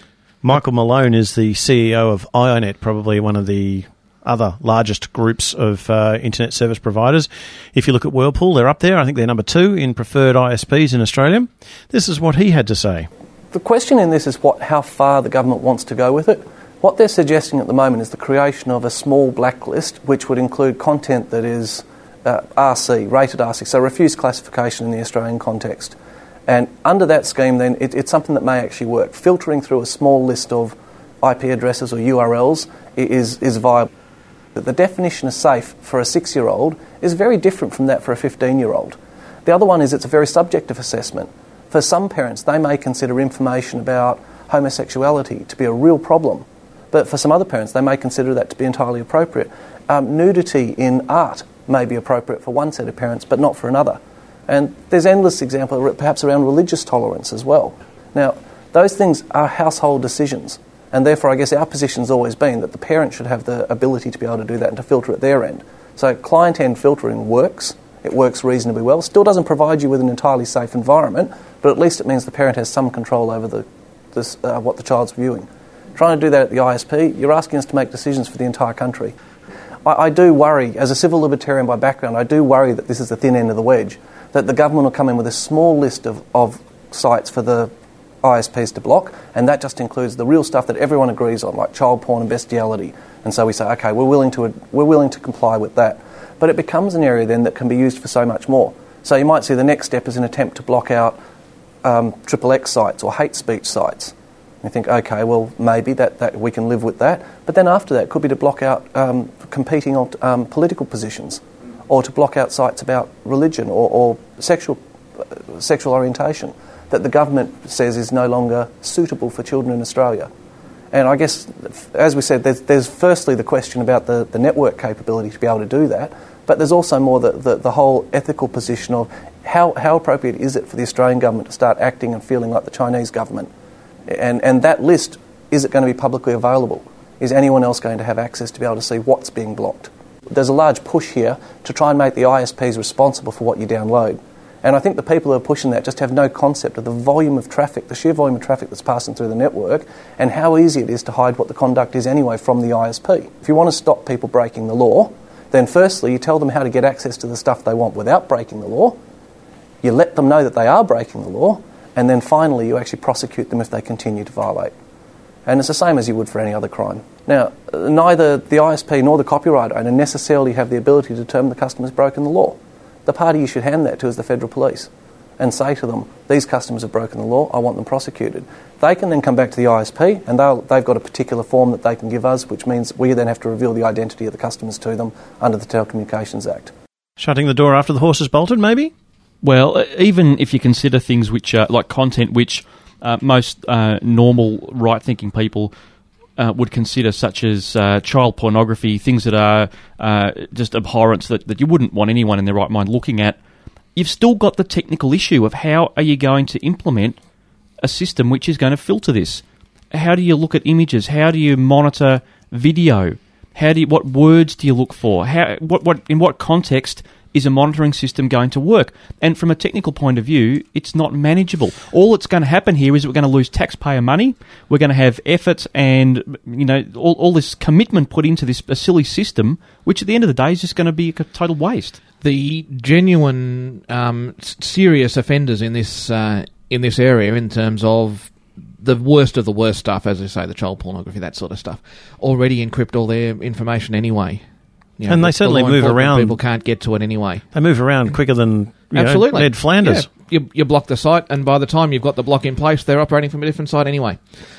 Michael Malone is the C E O of IONET, probably one of the other largest groups of uh, internet service providers. If you look at Whirlpool, they're up there. I think they're number two in preferred I S Ps in Australia. This is what he had to say. The question in this is what, how far the government wants to go with it. What they're suggesting at the moment is the creation of a small blacklist which would include content that is uh, R C, rated R C, so refused classification in the Australian context. And under that scheme, then, it, it's something that may actually work. Filtering through a small list of I P addresses or U R Ls is, is viable. The definition of safe for a six-year-old is very different from that for a fifteen-year-old. The other one is it's a very subjective assessment. For some parents, they may consider information about homosexuality to be a real problem, but for some other parents, they may consider that to be entirely appropriate. Um, nudity in art may be appropriate for one set of parents, but not for another. And there's endless examples, perhaps around religious tolerance as well. Now, those things are household decisions, and therefore I guess our position's always been that the parent should have the ability to be able to do that and to filter at their end. So client-end filtering works. It works reasonably well. Still doesn't provide you with an entirely safe environment, but at least it means the parent has some control over the, this, uh, what the child's viewing. Trying to do that at the I S P, you're asking us to make decisions for the entire country. I, I do worry, as a civil libertarian by background, I do worry that this is the thin end of the wedge, that the government will come in with a small list of, of sites for the I S Ps to block, and that just includes the real stuff that everyone agrees on, like child porn and bestiality. And so we say, okay, we're willing to we're willing to comply with that. But it becomes an area then that can be used for so much more. So you might see the next step is an attempt to block out um, triple X sites or hate speech sites. You think, okay, well, maybe that, that we can live with that. But then after that, it could be to block out um, competing um, political positions, or to block out sites about religion or, or sexual uh, sexual orientation that the government says is no longer suitable for children in Australia. And I guess, as we said, there's, there's firstly the question about the, the network capability to be able to do that, but there's also more the, the, the whole ethical position of how, how appropriate is it for the Australian government to start acting and feeling like the Chinese government? And, and that list, is it going to be publicly available? Is anyone else going to have access to be able to see what's being blocked? There's a large push here to try and make the I S Ps responsible for what you download. And I think the people who are pushing that just have no concept of the volume of traffic, the sheer volume of traffic that's passing through the network, and how easy it is to hide what the conduct is anyway from the I S P. If you want to stop people breaking the law, then firstly you tell them how to get access to the stuff they want without breaking the law, you let them know that they are breaking the law, and then finally you actually prosecute them if they continue to violate. And it's the same as you would for any other crime. Now, neither the I S P nor the copyright owner necessarily have the ability to determine the customer's broken the law. The party you should hand that to is the federal police and say to them, these customers have broken the law, I want them prosecuted. They can then come back to the I S P and they'll, they've got a particular form that they can give us, which means we then have to reveal the identity of the customers to them under the Telecommunications Act. Shutting the door after the horse has bolted, maybe? Well, even if you consider things which are like content which uh, most uh, normal right-thinking people Uh, would consider, such as uh, child pornography, things that are uh, just abhorrence that, that you wouldn't want anyone in their right mind looking at, you've still got the technical issue of how are you going to implement a system which is going to filter this? How do you look at images? How do you monitor video? How do you, what words do you look for? How, what, what, in what context is a monitoring system going to work? And from a technical point of view, it's not manageable. All that's going to happen here is we're going to lose taxpayer money. We're going to have effort and, you know, all, all this commitment put into this a silly system, which at the end of the day is just going to be a total waste. The genuine, um, serious offenders in this uh, in this area, in terms of the worst of the worst stuff, as I say, the child pornography, that sort of stuff, already encrypt all their information anyway. You know, and they certainly move around. People can't get to it anyway. They move around quicker than you Absolutely. know, Ned Flanders. Yeah. You, you block the site, and by the time you've got the block in place, they're operating from a different site anyway.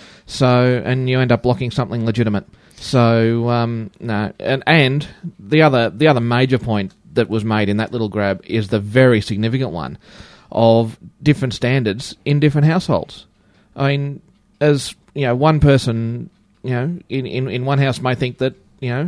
So, and you end up blocking something legitimate. So, um, no, and and the other the other major point that was made in that little grab is the very significant one of different standards in different households. I mean, as you know, one person, you know, in, in, in one house may think that, you know,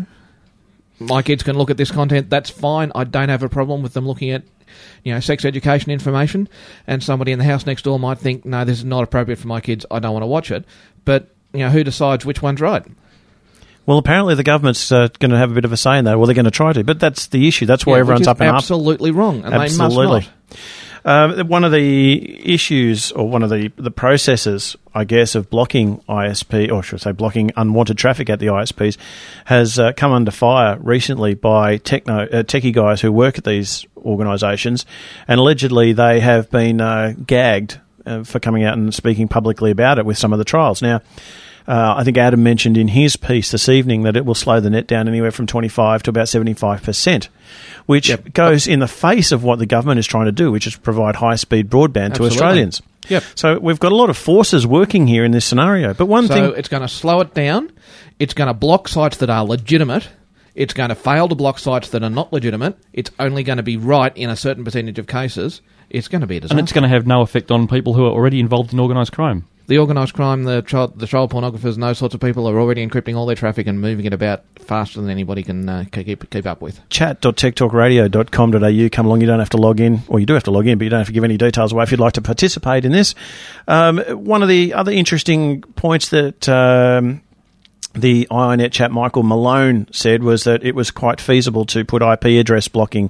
my kids can look at this content, that's fine. I don't have a problem with them looking at, you know, sex education information. And somebody in the house next door might think, no, this is not appropriate for my kids, I don't want to watch it. But, you know, who decides which one's right? Well, apparently the government's uh, going to have a bit of a say in that. Well, they're going to try to. But that's the issue. That's why yeah, everyone's up and absolutely up. Wrong, and absolutely. They must not. Uh, one of the issues, or one of the, the processes, I guess, of blocking I S P, or should I say blocking unwanted traffic at the I S Ps, has uh, come under fire recently by techno uh, techie guys who work at these organisations, and allegedly they have been uh, gagged uh, for coming out and speaking publicly about it with some of the trials. Now, Uh, I think Adam mentioned in his piece this evening that it will slow the net down anywhere from twenty-five to about seventy-five percent, which yep. goes in the face of what the government is trying to do, which is provide high-speed broadband Absolutely. to Australians. Yep. So we've got a lot of forces working here in this scenario. But one so thing... So it's going to slow it down. It's going to block sites that are legitimate. It's going to fail to block sites that are not legitimate. It's only going to be right in a certain percentage of cases. It's going to be a disaster. And it's going to have no effect on people who are already involved in organised crime. The organised crime, the child, the child pornographers, and those sorts of people are already encrypting all their traffic and moving it about faster than anybody can uh, keep keep up with. chat dot tech talk radio dot com dot a u. Come along. You don't have to log in, or you do have to log in, but you don't have to give any details away if you'd like to participate in this. Um, one of the other interesting points that um, the I I Net chap Michael Malone said was that it was quite feasible to put I P address blocking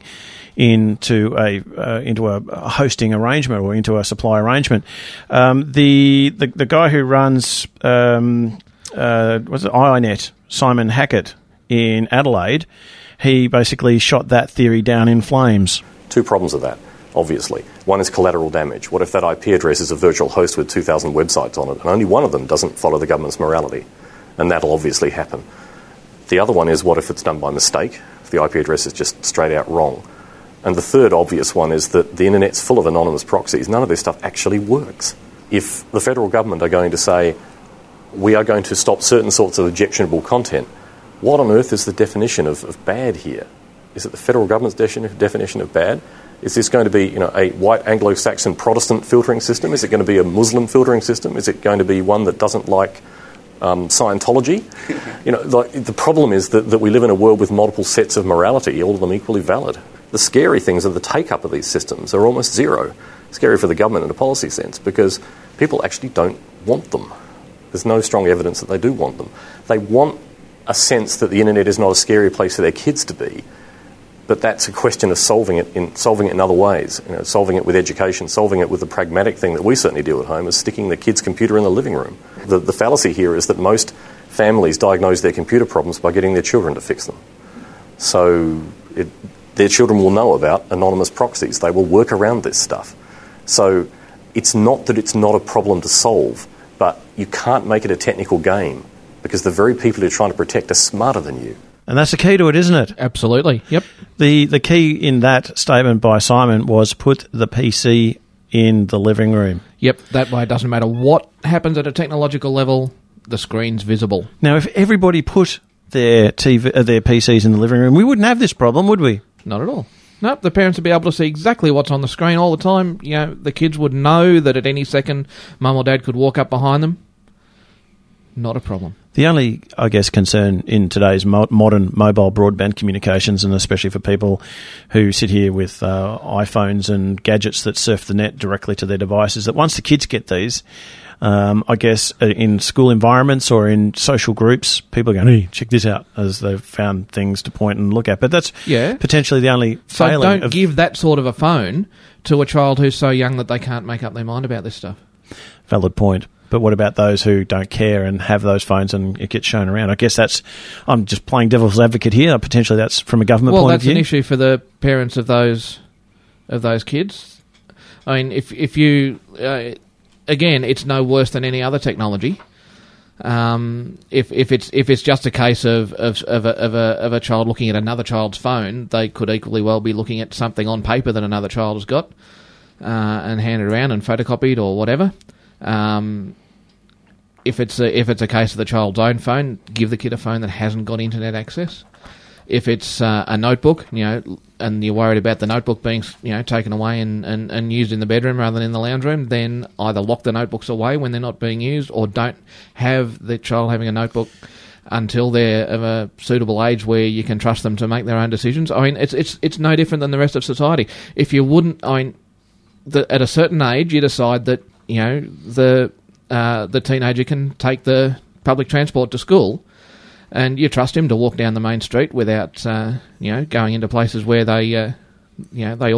into a uh, into a hosting arrangement or into a supply arrangement. Um, the, the the guy who runs um, uh, what's it, I I Net, Simon Hackett in Adelaide, he basically shot that theory down in flames. Two problems with that, obviously. One is collateral damage. What if that I P address is a virtual host with two thousand websites on it, and only one of them doesn't follow the government's morality? And that'll obviously happen. The other one is, what if it's done by mistake? If the I P address is just straight out wrong? And the third obvious one is that the internet's full of anonymous proxies. None of this stuff actually works. If the federal government are going to say, we are going to stop certain sorts of objectionable content, what on earth is the definition of, of bad here? Is it the federal government's de- definition of bad? Is this going to be, you know, a white Anglo-Saxon Protestant filtering system? Is it going to be a Muslim filtering system? Is it going to be one that doesn't like um, Scientology? You know, like, the problem is that, that we live in a world with multiple sets of morality, all of them equally valid. The scary things are the take-up of these systems are almost zero. Scary for the government in a policy sense, because people actually don't want them. There's no strong evidence that they do want them. They want a sense that the internet is not a scary place for their kids to be, but that's a question of solving it in solving it in other ways. You know, solving it with education, solving it with the pragmatic thing that we certainly do at home, is sticking the kid's computer in the living room. The, the fallacy here is that most families diagnose their computer problems by getting their children to fix them. So it, their children will know about anonymous proxies. They will work around this stuff. So it's not that it's not a problem to solve, but you can't make it a technical game, because the very people you're trying to protect are smarter than you. And that's the key to it, isn't it? Absolutely, yep. The the key in that statement by Simon was put the P C in the living room. Yep, that way it doesn't matter what happens at a technological level, the screen's visible. Now, if everybody put their T V, uh, their P Cs in the living room, we wouldn't have this problem, would we? Not at all. Nope, the parents would be able to see exactly what's on the screen all the time. You know, the kids would know that at any second mum or dad could walk up behind them. Not a problem. The only, I guess, concern in today's mo- modern mobile broadband communications, and especially for people who sit here with uh, iPhones and gadgets that surf the net directly to their devices, that once the kids get these, um, I guess uh, in school environments or in social groups, people are going, hey, check this out, as they've found things to point and look at. But that's yeah. potentially the only so failing. don't of give that sort of a phone to a child who's so young that they can't make up their mind about this stuff. Valid point. But what about those who don't care and have those phones and it gets shown around? I guess that's, I'm just playing devil's advocate here. Potentially that's from a government well, point of view. Well, that's an issue for the parents of those of those kids. I mean, if if you, uh, again, it's no worse than any other technology. Um, if if it's if it's just a case of of of a, of a of a child looking at another child's phone, they could equally well be looking at something on paper that another child has got uh, and handed around and photocopied or whatever. Um, if it's a, if it's a case of the child's own phone, give the kid a phone that hasn't got internet access. If it's uh, a notebook, you know, and you're worried about the notebook being, you know, taken away and, and, and used in the bedroom rather than in the lounge room, then either lock the notebooks away when they're not being used, or don't have the child having a notebook until they're of a suitable age where you can trust them to make their own decisions. I mean, it's it's it's no different than the rest of society. If you wouldn't, I mean, the, at a certain age, you decide that, you know, the uh, the teenager can take the public transport to school, and you trust him to walk down the main street without, uh, you know, going into places where they, uh, you know, they oughtn't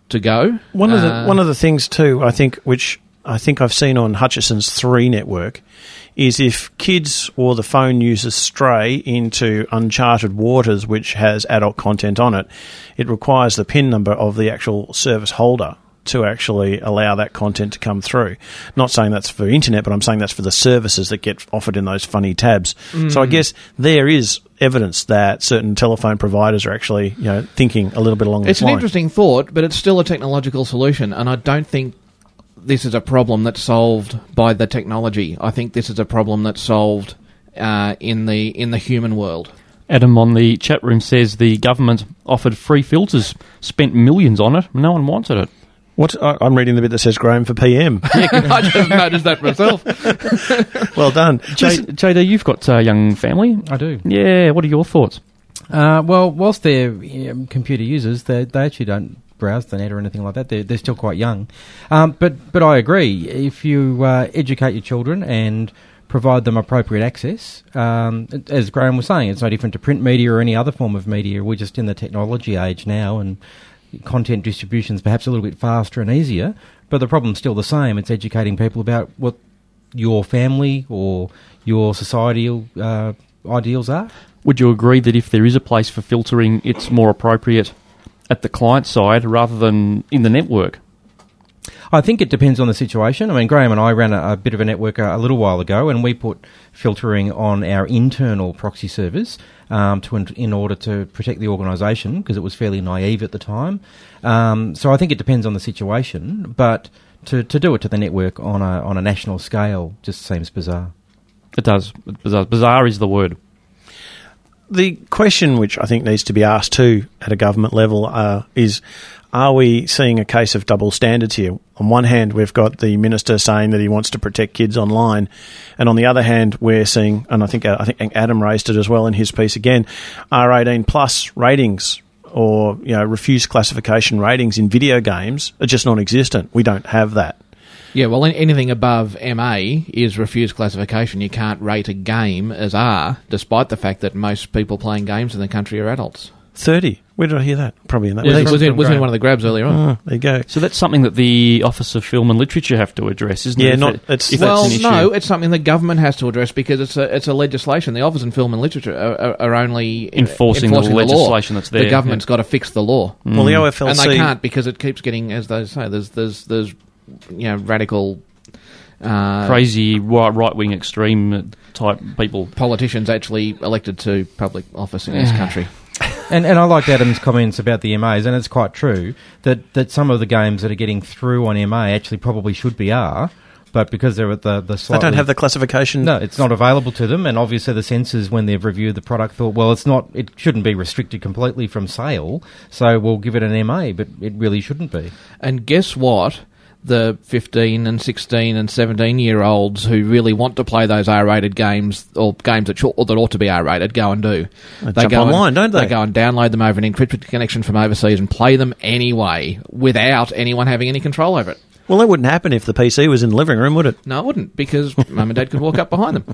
to go. One of the Uh, one of the things too, I think, which I think I've seen on Hutchison's three network, is if kids or the phone users stray into uncharted waters which has adult content on it, it requires the PIN number of the actual service holder to actually allow that content to come through. Not saying that's for internet, but I'm saying that's for the services that get offered in those funny tabs. Mm. So I guess there is evidence that certain telephone providers are actually, you know, thinking a little bit along It's this an line. interesting thought, but it's still a technological solution, and I don't think this is a problem that's solved by the technology. I think this is a problem that's solved uh, in the in the human world. Adam on the chat room says the government offered free filters, spent millions on it, no one wanted it. What I- I'm reading the bit that says Graham for P M. Yeah, I just noticed that myself. Well done. J- J D, you've got a young family. I do. Yeah, what are your thoughts? Uh, well, whilst they're um, computer users, they they actually don't browse the net or anything like that. They're, they're still quite young. Um, but, but I agree. If you uh, educate your children and provide them appropriate access, um, as Graham was saying, it's no different to print media or any other form of media. We're just in the technology age now, and content distribution is perhaps a little bit faster and easier, but the problem's still the same. It's educating people about what your family or your societal uh, ideals are. Would you agree that if there is a place for filtering, it's more appropriate at the client side rather than in the network? I think it depends on the situation. I mean, Graham and I ran a, a bit of a network a, a little while ago, and we put filtering on our internal proxy servers um, to in, in order to protect the organisation, because it was fairly naive at the time. Um, so I think it depends on the situation, but to, to do it to the network on a on a national scale just seems bizarre. It does. Bizarre, bizarre is the word. The question which I think needs to be asked too at a government level uh, is, are we seeing a case of double standards here? On one hand, we've got the minister saying that he wants to protect kids online, and on the other hand, we're seeing, and I think uh, I think Adam raised it as well in his piece again, R eighteen plus ratings or you know refused classification ratings in video games are just non-existent. We don't have that. Yeah, well, anything above M A is refused classification. You can't rate a game as R, despite the fact that most people playing games in the country are adults. thirty. Where did I hear that? Probably in that. Yeah, piece. it was, in, was in one of the grabs earlier on. Oh, there you go. So that's something that the Office of Film and Literature have to address, isn't Yeah, it? If not- it- it's- if Well, that's an issue. no, it's something the government has to address because it's a it's a legislation. The Office of Film and Literature are, are, are only Enforcing the legislation that's there, The government's yeah. got to fix the law. Well, the O F L C and they can't because it keeps getting, as they say, there's there's there's you know radical. Uh, Crazy right wing extreme type people. Politicians actually elected to public office in this country. And and I liked Adam's comments about the M As, and it's quite true that, that some of the games that are getting through on M A actually probably should be R, but because they're at the, the They slightly... don't have the classification. No, it's not available to them, and obviously the censors, when they've reviewed the product, thought, well, it's not, it shouldn't be restricted completely from sale, so we'll give it an M A, but it really shouldn't be. And guess what? The fifteen and sixteen and seventeen year olds who really want to play those R-rated games or games that, should, or that ought to be R-rated go and do. They jump online, don't they? They go and download them over an encrypted connection from overseas and play them anyway without anyone having any control over it. Well, that wouldn't happen if the P C was in the living room, would it? No, it wouldn't, because mum and dad could walk up behind them.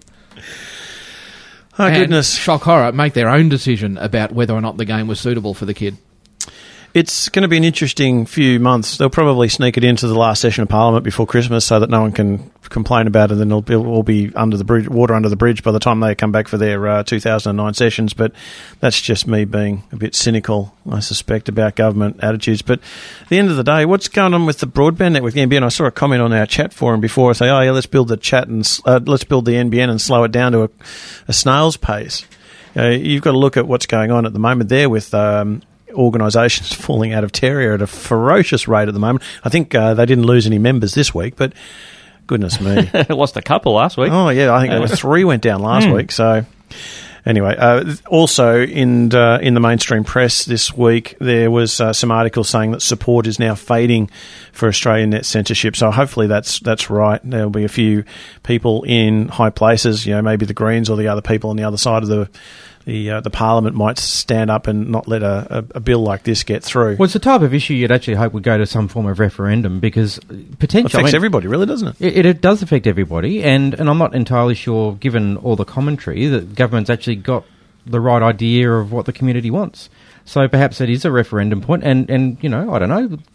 Oh, and goodness. shock horror, make their own decision about whether or not the game was suitable for the kid. It's going to be an interesting few months. They'll probably sneak it into the last session of Parliament before Christmas so that no one can complain about it, and then it'll be, it'll be under the bridge, water under the bridge by the time they come back for their uh, two thousand nine sessions. But that's just me being a bit cynical, I suspect, about government attitudes. But at the end of the day, what's going on with the broadband network, the N B N? I saw a comment on our chat forum before. I say, oh, yeah, let's build the chat and uh, let's build the N B N and slow it down to a, a snail's pace. You know, you've got to look at what's going on at the moment there with... Um, organisations falling out of terrier at a ferocious rate at the moment. I think uh, they didn't lose any members this week, but goodness me. Lost a couple last week. Oh, yeah, I think there were three went down last Mm. week. So anyway, uh, also in, uh, in the mainstream press this week, there was uh, some articles saying that support is now fading for Australian net censorship. So hopefully that's that's right. There'll be a few people in high places, you know, maybe the Greens or the other people on the other side of the the uh, the Parliament might stand up and not let a, a, a bill like this get through. Well, it's the type of issue you'd actually hope would go to some form of referendum, because potentially... It affects everybody, really, doesn't it? It, it does affect everybody, and, and I'm not entirely sure, given all the commentary, that government's actually got the right idea of what the community wants. So perhaps it is a referendum point, and, and you know, I don't know,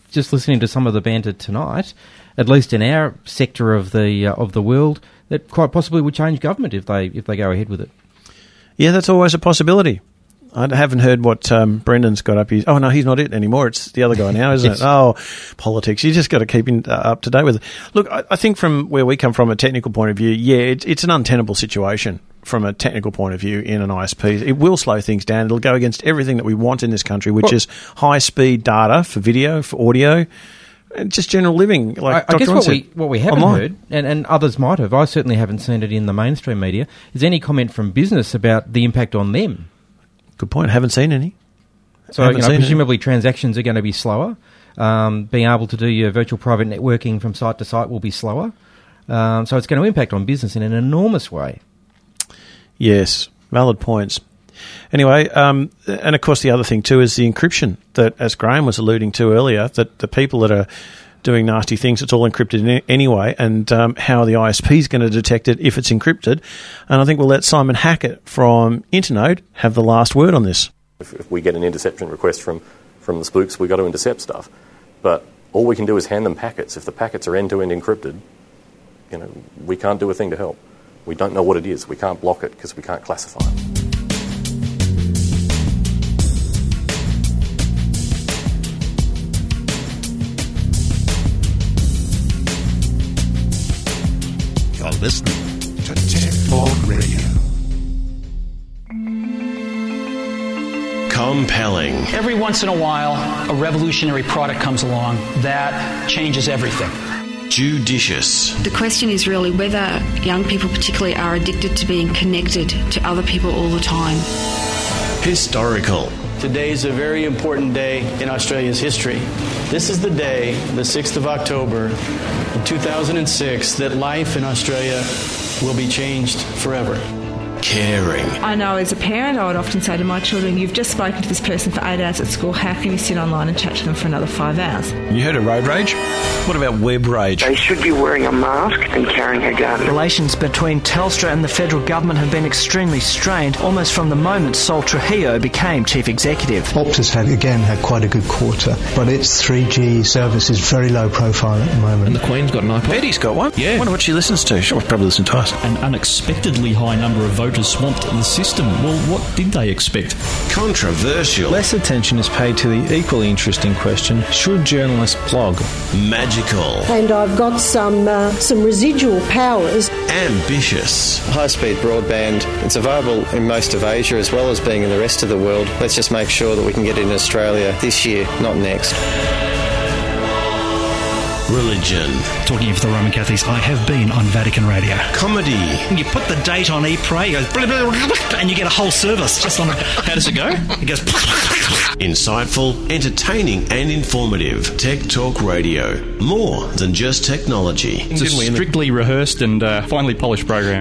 just listening to some of the banter tonight, at least in our sector of the uh, of the world, that quite possibly would change government if they if they go ahead with it. Yeah, that's always a possibility. I haven't heard what um, Brendan's got up his... Oh, no, he's not it anymore. It's the other guy now, isn't it? Oh, politics. You just got to keep in, uh, up to date with it. Look, I, I think from where we come from, a technical point of view, yeah, it, it's an untenable situation from a technical point of view in an I S P. It will slow things down. It'll go against everything that we want in this country, which well, is high-speed data for video, for audio, and just general living. Like I, I guess what said, we, what we haven't online. heard, and, and others might have, I certainly haven't seen it in the mainstream media, is any comment from business about the impact on them. Good point. I haven't seen any. So, you know, presumably any. transactions are going to be slower. Um, being able to do your virtual private networking from site to site will be slower. Um, so it's going to impact on business in an enormous way. Yes, valid points. Anyway, um, and of course the other thing too is the encryption that, as Graham was alluding to earlier, that the people that are doing nasty things, it's all encrypted in anyway, and um, how the I S P is going to detect it if it's encrypted. And I think we'll let Simon Hackett from Internode have the last word on this. If, if we get an interception request from, from the spooks, we've got to intercept stuff. But all we can do is hand them packets. If the packets are end-to-end encrypted, you know, we can't do a thing to help. We don't know what it is. We can't block it because we can't classify it. Listening to Tech Talk Radio. Compelling. Every once in a while, a revolutionary product comes along that changes everything. Judicious. The question is really whether young people particularly are addicted to being connected to other people all the time. Historical. Today is a very important day in Australia's history. This is the day, the sixth of October, in two thousand six, that life in Australia will be changed forever. Caring. I know as a parent, I would often say to my children, you've just spoken to this person for eight hours at school, how can you sit online and chat to them for another five hours? You heard of road rage? What about web rage? They should be wearing a mask and carrying a gun. Relations between Telstra and the federal government have been extremely strained almost from the moment Sol Trujillo became chief executive. Optus had, again, had quite a good quarter, but its three G service is very low profile at the moment. And the Queen's got an iPod. Betty's got one. Yeah. I wonder what she listens to. She'll probably listen to us. An unexpectedly high number of voters swamped the system. Well, what did they expect? Controversial. Less attention is paid to the equally interesting question, should journalists blog? Magical. And I've got some uh, some residual powers. Ambitious. High-speed broadband, it's available in most of Asia as well as being in the rest of the world. Let's just make sure that we can get it in Australia this year, not next. Religion. Talking of the Roman Catholics, I have been on Vatican Radio. Comedy. You put the date on e-pray, it goes blah, blah, blah, and you get a whole service just on it. How does it go? It goes Insightful, entertaining and informative. Tech Talk Radio. More than just technology. It's a strictly rehearsed and uh, finely polished program.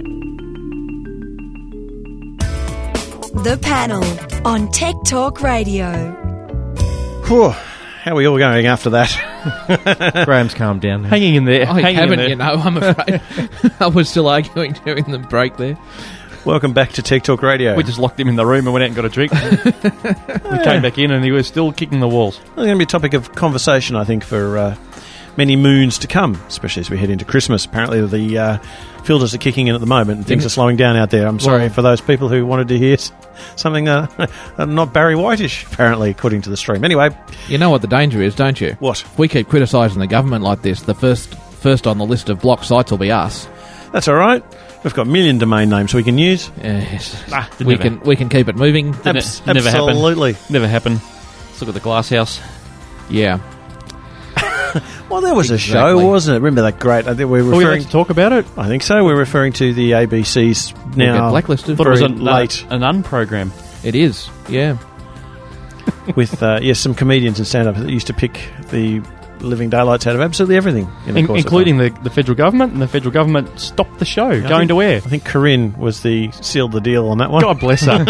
The Panel on Tech Talk Radio. Whew. How are we all going after that? Graham's calmed down now. Hanging in there. I hanging haven't, in there. you know, I'm afraid. I was still arguing during the break there. Welcome back to Tech Talk Radio. We just locked him in the room and went out and got a drink. We came back in and he was still kicking the walls. It's going to be a topic of conversation, I think, for uh, many moons to come, especially as we head into Christmas. Apparently the uh, filters are kicking in at the moment and things mm. are slowing down out there. I'm sorry well, for those people who wanted to hear something uh, not Barry Whitish, apparently, according to the stream. Anyway. You know what the danger is, don't you? What? If we keep criticising the government like this, the first first on the list of blocked sites will be us. That's all right. We've got a million domain names we can use. Yes. Ah, we never, can we can keep it moving. Abs- it never absolutely. Happen. Never happen. Let's look at the Glass House. Yeah. Well, there was exactly. a show, wasn't it? Remember that great? I think we're referring. Are we allowed to talk about it? I think so. We're referring to the A B C's now. We'll get blacklisted. I thought it was an, late. Uh, an unprogram. It is. Yeah. With uh, yes, some comedians and stand-up that used to pick the living daylights out of absolutely everything, in the in, course including of the, the federal government, and the federal government stopped the show, I going think, to air. I think Corinne was the sealed the deal on that one. God bless her.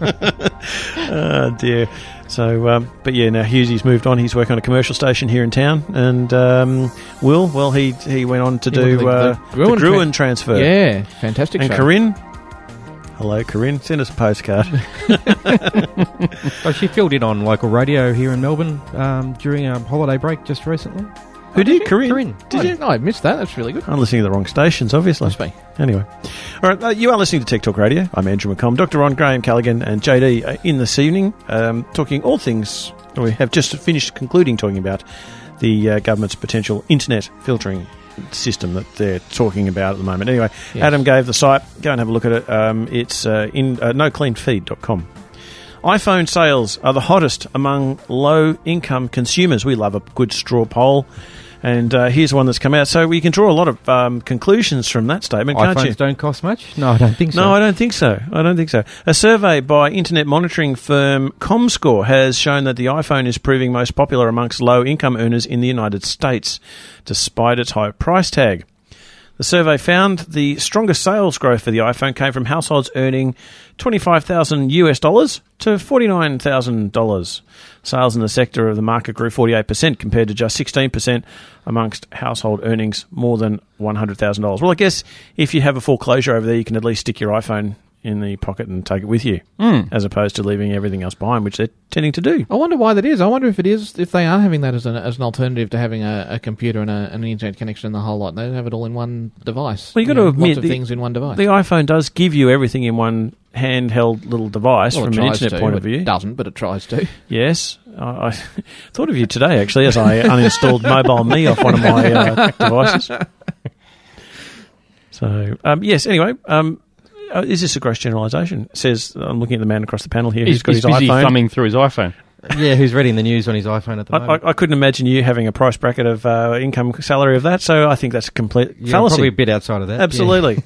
Oh dear. So, um, but yeah, now Hughesy's moved on. He's working on a commercial station here in town, and um, Will, well, he he went on to he do the, uh, the Gruen, the Gruen tra- transfer. Yeah, fantastic. And show. Corinne, Hello, Corinne. Send us a postcard. Oh, she filled in on local radio here in Melbourne um, during a holiday break just recently. Who did? Corinne? Corinne. Did you? No, I missed that. That's really good. I'm listening to the wrong stations, obviously. Must be. Anyway. All right, uh, you are listening to Tech Talk Radio. I'm Andrew McComb. Doctor Ron, Graham Callaghan and J D uh, in this evening, um, talking all things. We have just finished concluding talking about the uh, government's potential internet filtering system that they're talking about at the moment. Anyway, Yes. Adam gave the site. Go and have a look at it. Um, it's uh, in uh, no clean feed dot com. iPhone sales are the hottest among low-income consumers. We love a good straw poll. And uh, here's one that's come out. So we can draw a lot of um, conclusions from that statement, can't you? iPhones don't cost much? No, I don't think so. No, I don't think so. I don't think so. A survey by internet monitoring firm Comscore has shown that the iPhone is proving most popular amongst low-income earners in the United States, despite its high price tag. The survey found the strongest sales growth for the iPhone came from households earning twenty-five thousand US dollars to forty-nine thousand dollars. Sales in the sector of the market grew forty-eight percent compared to just sixteen percent amongst household earnings more than one hundred thousand dollars. Well, I guess if you have a foreclosure over there, you can at least stick your iPhone in the pocket and take it with you, Mm. as opposed to leaving everything else behind, which they're tending to do. I wonder why that is. I wonder if it is if they are having that as an as an alternative to having a, a computer and a, an internet connection and the whole lot. They have it all in one device. Well, you've got You to know, admit, lots of the, things in one device. the iPhone does give you everything in one handheld little device Well, it from an tries internet to. point of It view. doesn't, but it tries to. Yes. I, I thought of you today, actually, as I uninstalled Mobile Me off one of my uh, devices. So, um, yes, anyway, um, uh, is this a gross generalisation? It says, I'm looking at the man across the panel here He's, who's got he's his busy iPhone. thumbing through his iPhone. Yeah, who's reading the news on his iPhone at the I, moment? I, I couldn't imagine you having a price bracket of uh, income salary of that, so I think that's a complete Yeah, fallacy. probably a bit outside of that. Absolutely.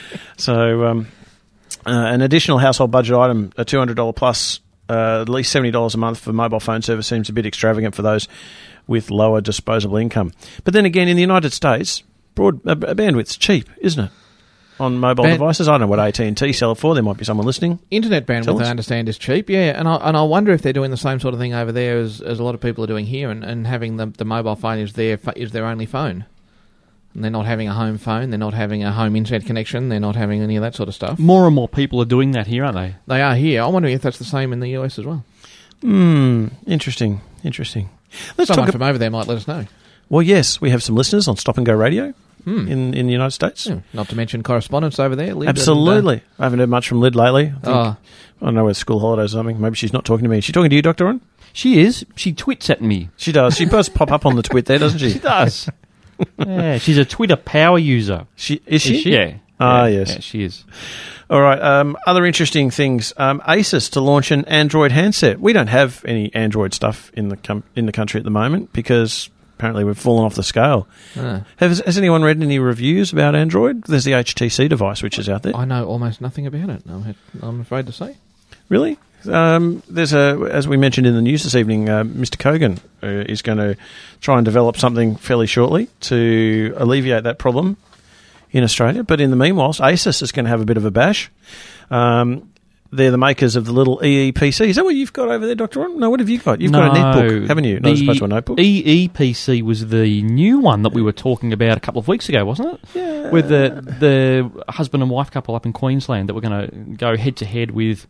So, um, uh, an additional household budget item, a two hundred dollars plus, uh, at least seventy dollars a month for mobile phone service seems a bit extravagant for those with lower disposable income. But then again, in the United States, broad uh, bandwidth's cheap, isn't it? On mobile Ban- devices. I don't know what A T and T sell it for. There might be someone listening. Internet Tell bandwidth, us. I understand, is cheap, yeah, and I and I wonder if they're doing the same sort of thing over there as, as a lot of people are doing here, and, and having the the mobile phone is their pho- is their only phone, and they're not having a home phone, they're not having a home internet connection, they're not having any of that sort of stuff. More and more people are doing that here, aren't they? They are here. I'm wondering if that's the same in the U S as well. Hmm. Interesting. Interesting. Let's Someone talk from over there might let us know. Well, yes, we have some listeners on Stop and Go Radio Hmm. in, in the United States. Yeah, not to mention correspondence over there. Lyd, Absolutely. and, I haven't heard much from Lyd lately. I, think, Oh. I don't know whether school holidays or something. Maybe she's not talking to me. Is she talking to you, Doctor Ron? She is. She twits at me. She does. She does pop up on the twit there, doesn't she? She does. Yeah, she's a Twitter power user. She is she? Is she? Yeah. Ah, Yeah, yes. yeah, she is. All right. Um, other interesting things. Um, Asus to launch an Android handset. We don't have any Android stuff in the com- in the country at the moment because apparently we've fallen off the scale. Ah. Has, has anyone read any reviews about Android? There's the H T C device which is out there. I know almost nothing about it, I'm, I'm afraid to say. Really? Um, there's a, as we mentioned in the news this evening, uh, Mister Kogan uh, is going to try and develop something fairly shortly to alleviate that problem in Australia. But in the meanwhile, Asus is going to have a bit of a bash. Um, they're the makers of the little E E P C. Is that what you've got over there, Doctor Ron? No, what have you got? You've got a netbook, haven't you? Not as opposed to a notebook. E E P C was the new one that we were talking about a couple of weeks ago, wasn't it? Yeah. With the the husband and wife couple up in Queensland that were going to go head to head with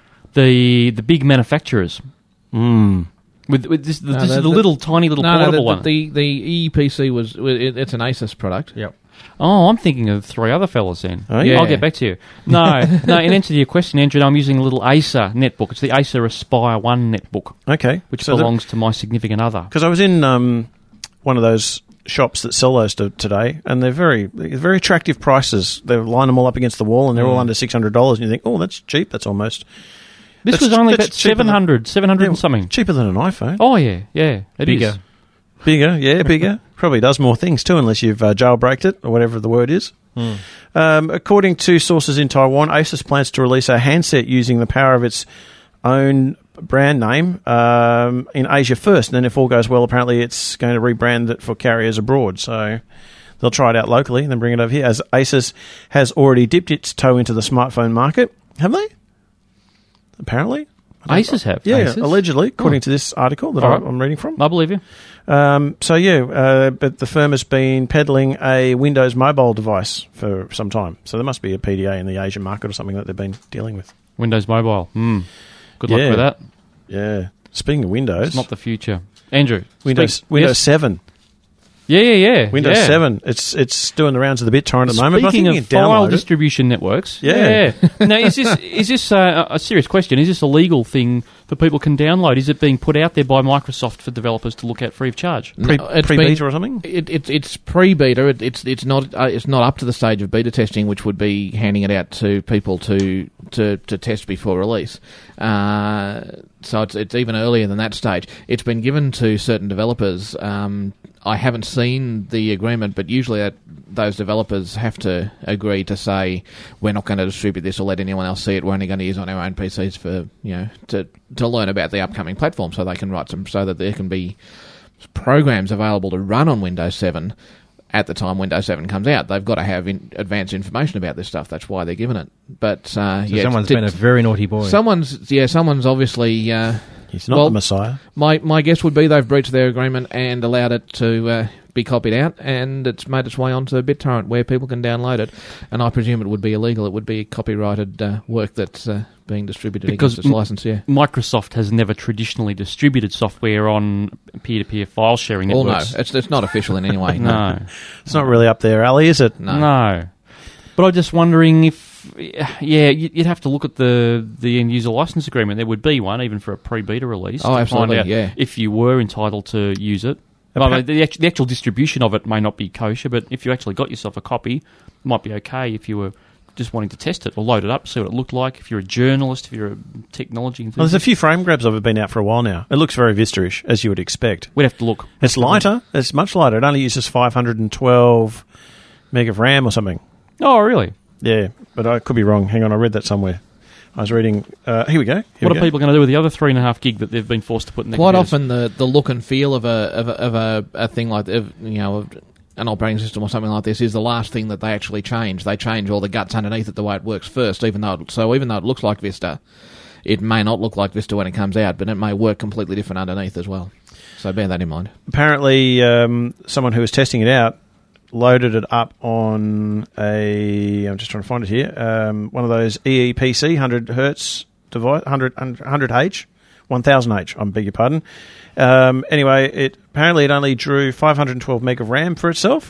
the the big manufacturers. Mm. With, with this, No, this the- is the little tiny little no, portable no, the, one. The, the E E P C was, it, it's an Asus product. Yep. Oh, I'm thinking of three other fellas then. Oh, yeah. I'll get back to you. No, no. In answer to your question, Andrew, I'm using a little Acer netbook. It's the Acer Aspire One netbook. Okay. Which So belongs to my significant other. Because I was in um, one of those shops that sell those to, today, and they're very they're very attractive prices. They line them all up against the wall, and they're all Mm. under six hundred dollars. And you think, oh, that's cheap. That's almost. This that's, was only that's about cheaper than- seven hundred, seven hundred Yeah, and something. Cheaper than an iPhone. Oh, yeah, yeah. It Bigger. is. Bigger, yeah, bigger. Probably does more things too, unless you've uh, jailbreaked it or whatever the word is. Hmm. Um, according to sources in Taiwan, Asus plans to release a handset using the power of its own brand name um, in Asia first. And then if all goes well, apparently it's going to rebrand it for carriers abroad. So they'll try it out locally and then bring it over here, as Asus has already dipped its toe into the smartphone market. Have they? Apparently. Asus have. Yeah, Asus? allegedly, according Oh. to this article that All I, right. I'm reading from. I believe you. Um, so, yeah, uh, but the firm has been peddling a Windows mobile device for some time. So there must be a P D A in the Asian market or something that they've been dealing with. Windows Mobile. Hmm. Good luck Yeah. with that. Yeah. Speaking of Windows. It's not the future. Andrew. Windows speak- Windows yes? seven. Yeah, yeah, yeah. Windows yeah. seven. It's it's doing the rounds of the BitTorrent at the moment. But I Speaking think of you can file download it. distribution networks, Yeah. yeah. Now, is this is this uh, a serious question? Is this a legal thing that people can download? Is it being put out there by Microsoft for developers to look at free of charge? Pre, No, it's pre-beta been- or something? It, it, it's pre-beta. It, it's it's not uh, it's not up to the stage of beta testing, which would be handing it out to people to to, to test before release. Uh, so it's it's even earlier than that stage. It's been given to certain developers. Um, I haven't seen the agreement, but usually that, those developers have to agree to say we're not going to distribute this or let anyone else see it. We're only going to use it on our own P Cs for you know to to learn about the upcoming platform, so they can write some so that there can be programs available to run on Windows seven at the time Windows seven comes out. They've got to have in advanced information about this stuff. That's why they're given it. But uh, So yeah, someone's did- been a very naughty boy. Someone's yeah, someone's obviously. Uh, He's not well, the Messiah. My my guess would be they've breached their agreement and allowed it to uh, be copied out, and it's made its way onto BitTorrent where people can download it. And I presume it would be illegal. It would be copyrighted uh, work that's uh, being distributed Because against its license. Yeah. M- Microsoft has never traditionally distributed software on peer-to-peer file sharing Well, no, networks. it's it's not official in any way. no. It's not really up there, Ali, is it? No. No. But I'm just wondering if, yeah, you- you'd have to look at the, the end user license agreement. There would be one, even for a pre-beta release. Oh, to absolutely, find out yeah. if you were entitled to use it. Well, Appa- the, actual, the actual distribution of it may not be kosher, but if you actually got yourself a copy, it might be okay if you were just wanting to test it or load it up, see what it looked like. If you're a journalist, if you're a technology enthusiast. Well, there's a few frame grabs of it been out for a while now. It looks very Vista-ish, as you would expect. We'd have to look. It's lighter. It's much lighter. It only uses five hundred twelve meg of RAM or something. Oh, really? Yeah, but I could be wrong. Hang on, I read that somewhere. I was reading... Uh, here we go. Here What we are go. people going to do with the other three and a half gig that they've been forced to put in their Quite computers? often, the, the look and feel of a of a, of a, a thing like of, you know of an operating system or something like this is the last thing that they actually change. They change all the guts underneath it the way it works first. Even though it, so even though it looks like Vista, it may not look like Vista when it comes out, but it may work completely different underneath as well. So bear that in mind. Apparently, um, someone who was testing it out loaded it up on a... I'm just trying to find it here. Um, one of those E E P C one hundred hertz device, one hundred, one hundred H, one thousand H, I beg your pardon. Um, anyway, it apparently it only drew five hundred twelve meg of RAM for itself,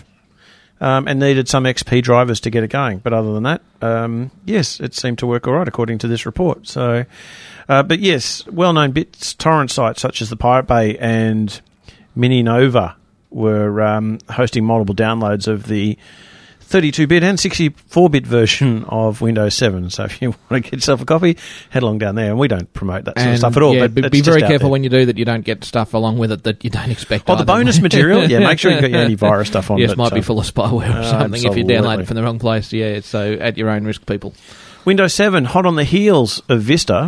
um, and needed some X P drivers to get it going. But other than that, um, yes, it seemed to work all right according to this report. So, uh, but yes, well-known bits torrent sites such as the Pirate Bay and Mininova were um, hosting multiple downloads of the thirty-two bit and sixty-four bit version of Windows seven. So if you want to get yourself a copy, head along down there. And we don't promote that sort of And, stuff at all. yeah, but be, it's be just very out careful there. when you do that. You don't get stuff along with it that you don't expect. Oh, the either. bonus material? Yeah, make sure you've got your antivirus stuff on. Yes, but, might be uh, full of spyware or uh, something if you absolutely. download it from the wrong place. Yeah, so at your own risk, people. Windows seven, hot on the heels of Vista,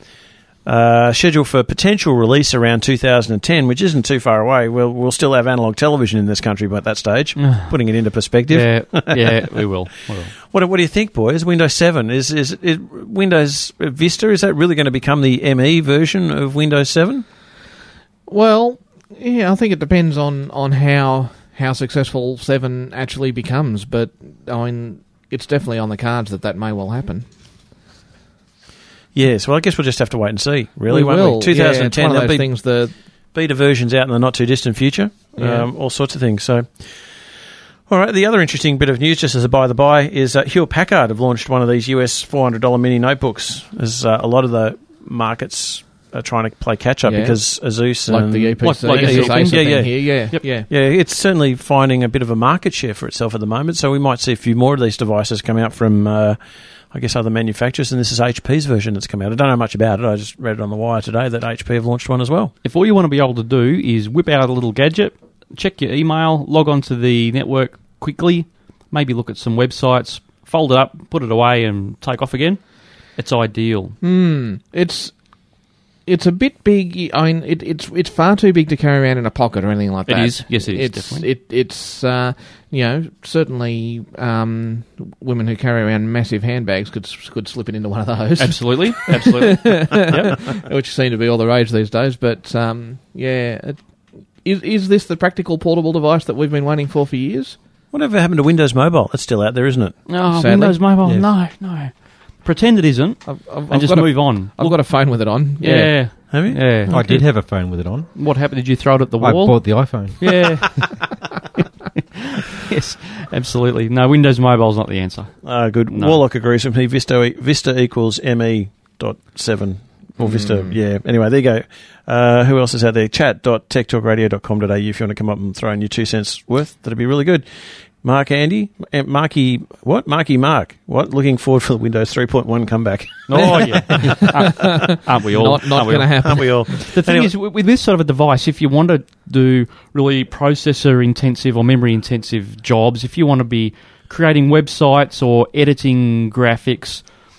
uh, scheduled for potential release around two thousand ten, which isn't too far away. We'll, we'll still have analog television in this country by that stage, putting it into perspective. Yeah, yeah, we will. We will. What, what do you think, boys? Windows seven, is, is, is Windows Vista, is that really going to become the M E version of Windows seven? Well, yeah, I think it depends on, on how how successful seven actually becomes, but I mean, it's definitely on the cards that that may well happen. Yes, well, I guess we'll just have to wait and see, really, We won't will. we? Yeah, twenty ten, it's one of there'll those be things the beta versions out in the not-too-distant future, Yeah. um, all sorts of things. So, all right, the other interesting bit of news, just as a by-the-by, is uh, Hewlett-Packard have launched one of these U S four hundred dollars mini notebooks, as uh, a lot of the markets are trying to play catch-up Yeah. because Asus Like and... the E P C, like, like Asus Asus, thing yeah, yeah. here, yeah, Yep. yeah. Yeah, it's certainly finding a bit of a market share for itself at the moment, so we might see a few more of these devices come out from... Uh, I guess other manufacturers, and this is H P's version that's come out. I don't know much about it. I just read it on the wire today that H P have launched one as well. If all you want to be able to do is whip out a little gadget, check your email, log on to the network quickly, maybe look at some websites, fold it up, put it away, and take off again, it's ideal. Hmm. It's it's a bit big. I mean, it, it's it's far too big to carry around in a pocket or anything like It that. is. Yes, it is, It's, definitely. It, it's uh, you know, certainly um, women who carry around massive handbags could could slip it into one of those. Absolutely, absolutely. Yep. Which seem to be all the rage these days. But um, yeah, it, is is this the practical portable device that we've been waiting for for years? Whatever happened to Windows Mobile? That's still out there, isn't it? Oh, Sadly. Windows Mobile, Yes. no, no. Pretend it isn't, I've, I've, and I've just got a- move on. I've got a phone with it on. Yeah. Yeah. Have you? Yeah. I did have a phone with it on. What happened? Did you throw it at the I wall? bought the iPhone. Yeah. Yes, absolutely. No, Windows Mobile's not the answer. Ah, good. No. Warlock agrees with me. Vista e- Vista equals M E dot seven. Or Vista, Mm. yeah. Anyway, there you go. Uh, who else is out there? Chat dot tech talk radio dot com dot a u if you want to come up and throw in your two cents worth. That'd be really good. Mark Andy, eh, Marky, what? Marky Mark, what? Looking forward for the Windows three point one comeback. Oh, yeah. aren't, aren't we all? Not- not Aren't we gonna all? happen. Aren't we all? The thing Anyway. is, with with this sort of a device, if you want to do really processor-intensive or memory-intensive jobs, if you want to be creating websites or editing graphics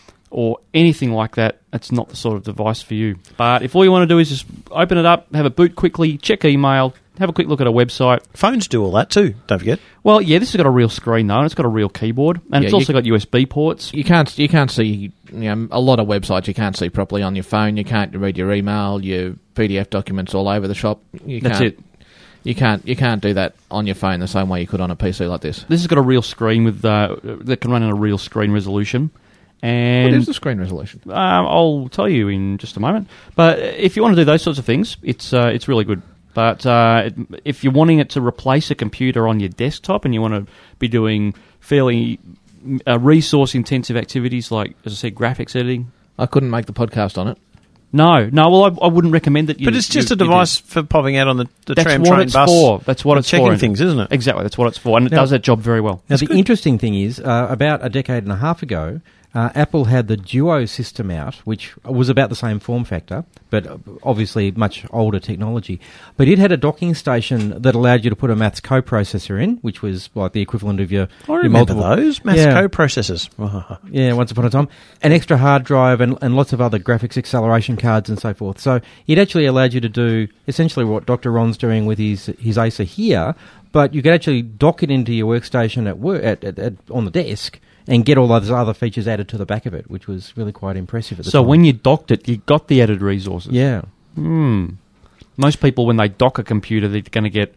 or anything like that, it's not the sort of device for you. But if all you want to do is just open it up, have a boot quickly, check email, have a quick look at a website. Phones do all that too, don't forget. Well, yeah, this has got a real screen, though, and it's got a real keyboard, and Yeah, it's also you- got U S B ports. You can't you can't see you know, a lot of websites you can't see properly on your phone. You can't read your email, your P D F documents all over the shop. You That's can't, it. You can't you can't do that on your phone the same way you could on a P C like this. This has got a real screen with uh, that can run in a real screen resolution. And What is the screen resolution? Um, I'll tell you in just a moment. But if you want to do those sorts of things, it's uh, it's really good. But uh, it, if you're wanting it to replace a computer on your desktop and you want to be doing fairly uh, resource-intensive activities like, as I said, graphics editing, I couldn't make the podcast on it. No, no. Well, I, I wouldn't recommend that. You, But it's just you- a you do. device for popping out on the, the That's tram, what train, it's bus. for. That's what and it's checking for. things, isn't it? Exactly. That's what it's for, and it Now- does that job very well. Now, the interesting thing is, uh, about a decade and a half ago, uh, Apple had the Duo system out, which was about the same form factor, but obviously much older technology. But it had a docking station that allowed you to put a Maths coprocessor in, which was like the equivalent of your, I your remember multiple those Maths Yeah. coprocessors. Yeah, once upon a time. An extra hard drive and, and lots of other graphics acceleration cards and so forth. So it actually allowed you to do essentially what Doctor Ron's doing with his his Acer here, but you could actually dock it into your workstation at work at, at, at on the desk and get all those other features added to the back of it, which was really quite impressive at the So time. when you docked it, you got the added resources. Yeah. Hmm. Most people, when they dock a computer, they're going to get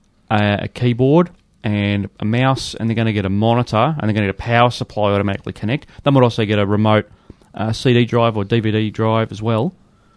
a, a keyboard and a mouse, and they're going to get a monitor, and they're going to get a power supply automatically connect. They might also get a remote uh, C D drive or D V D drive as well.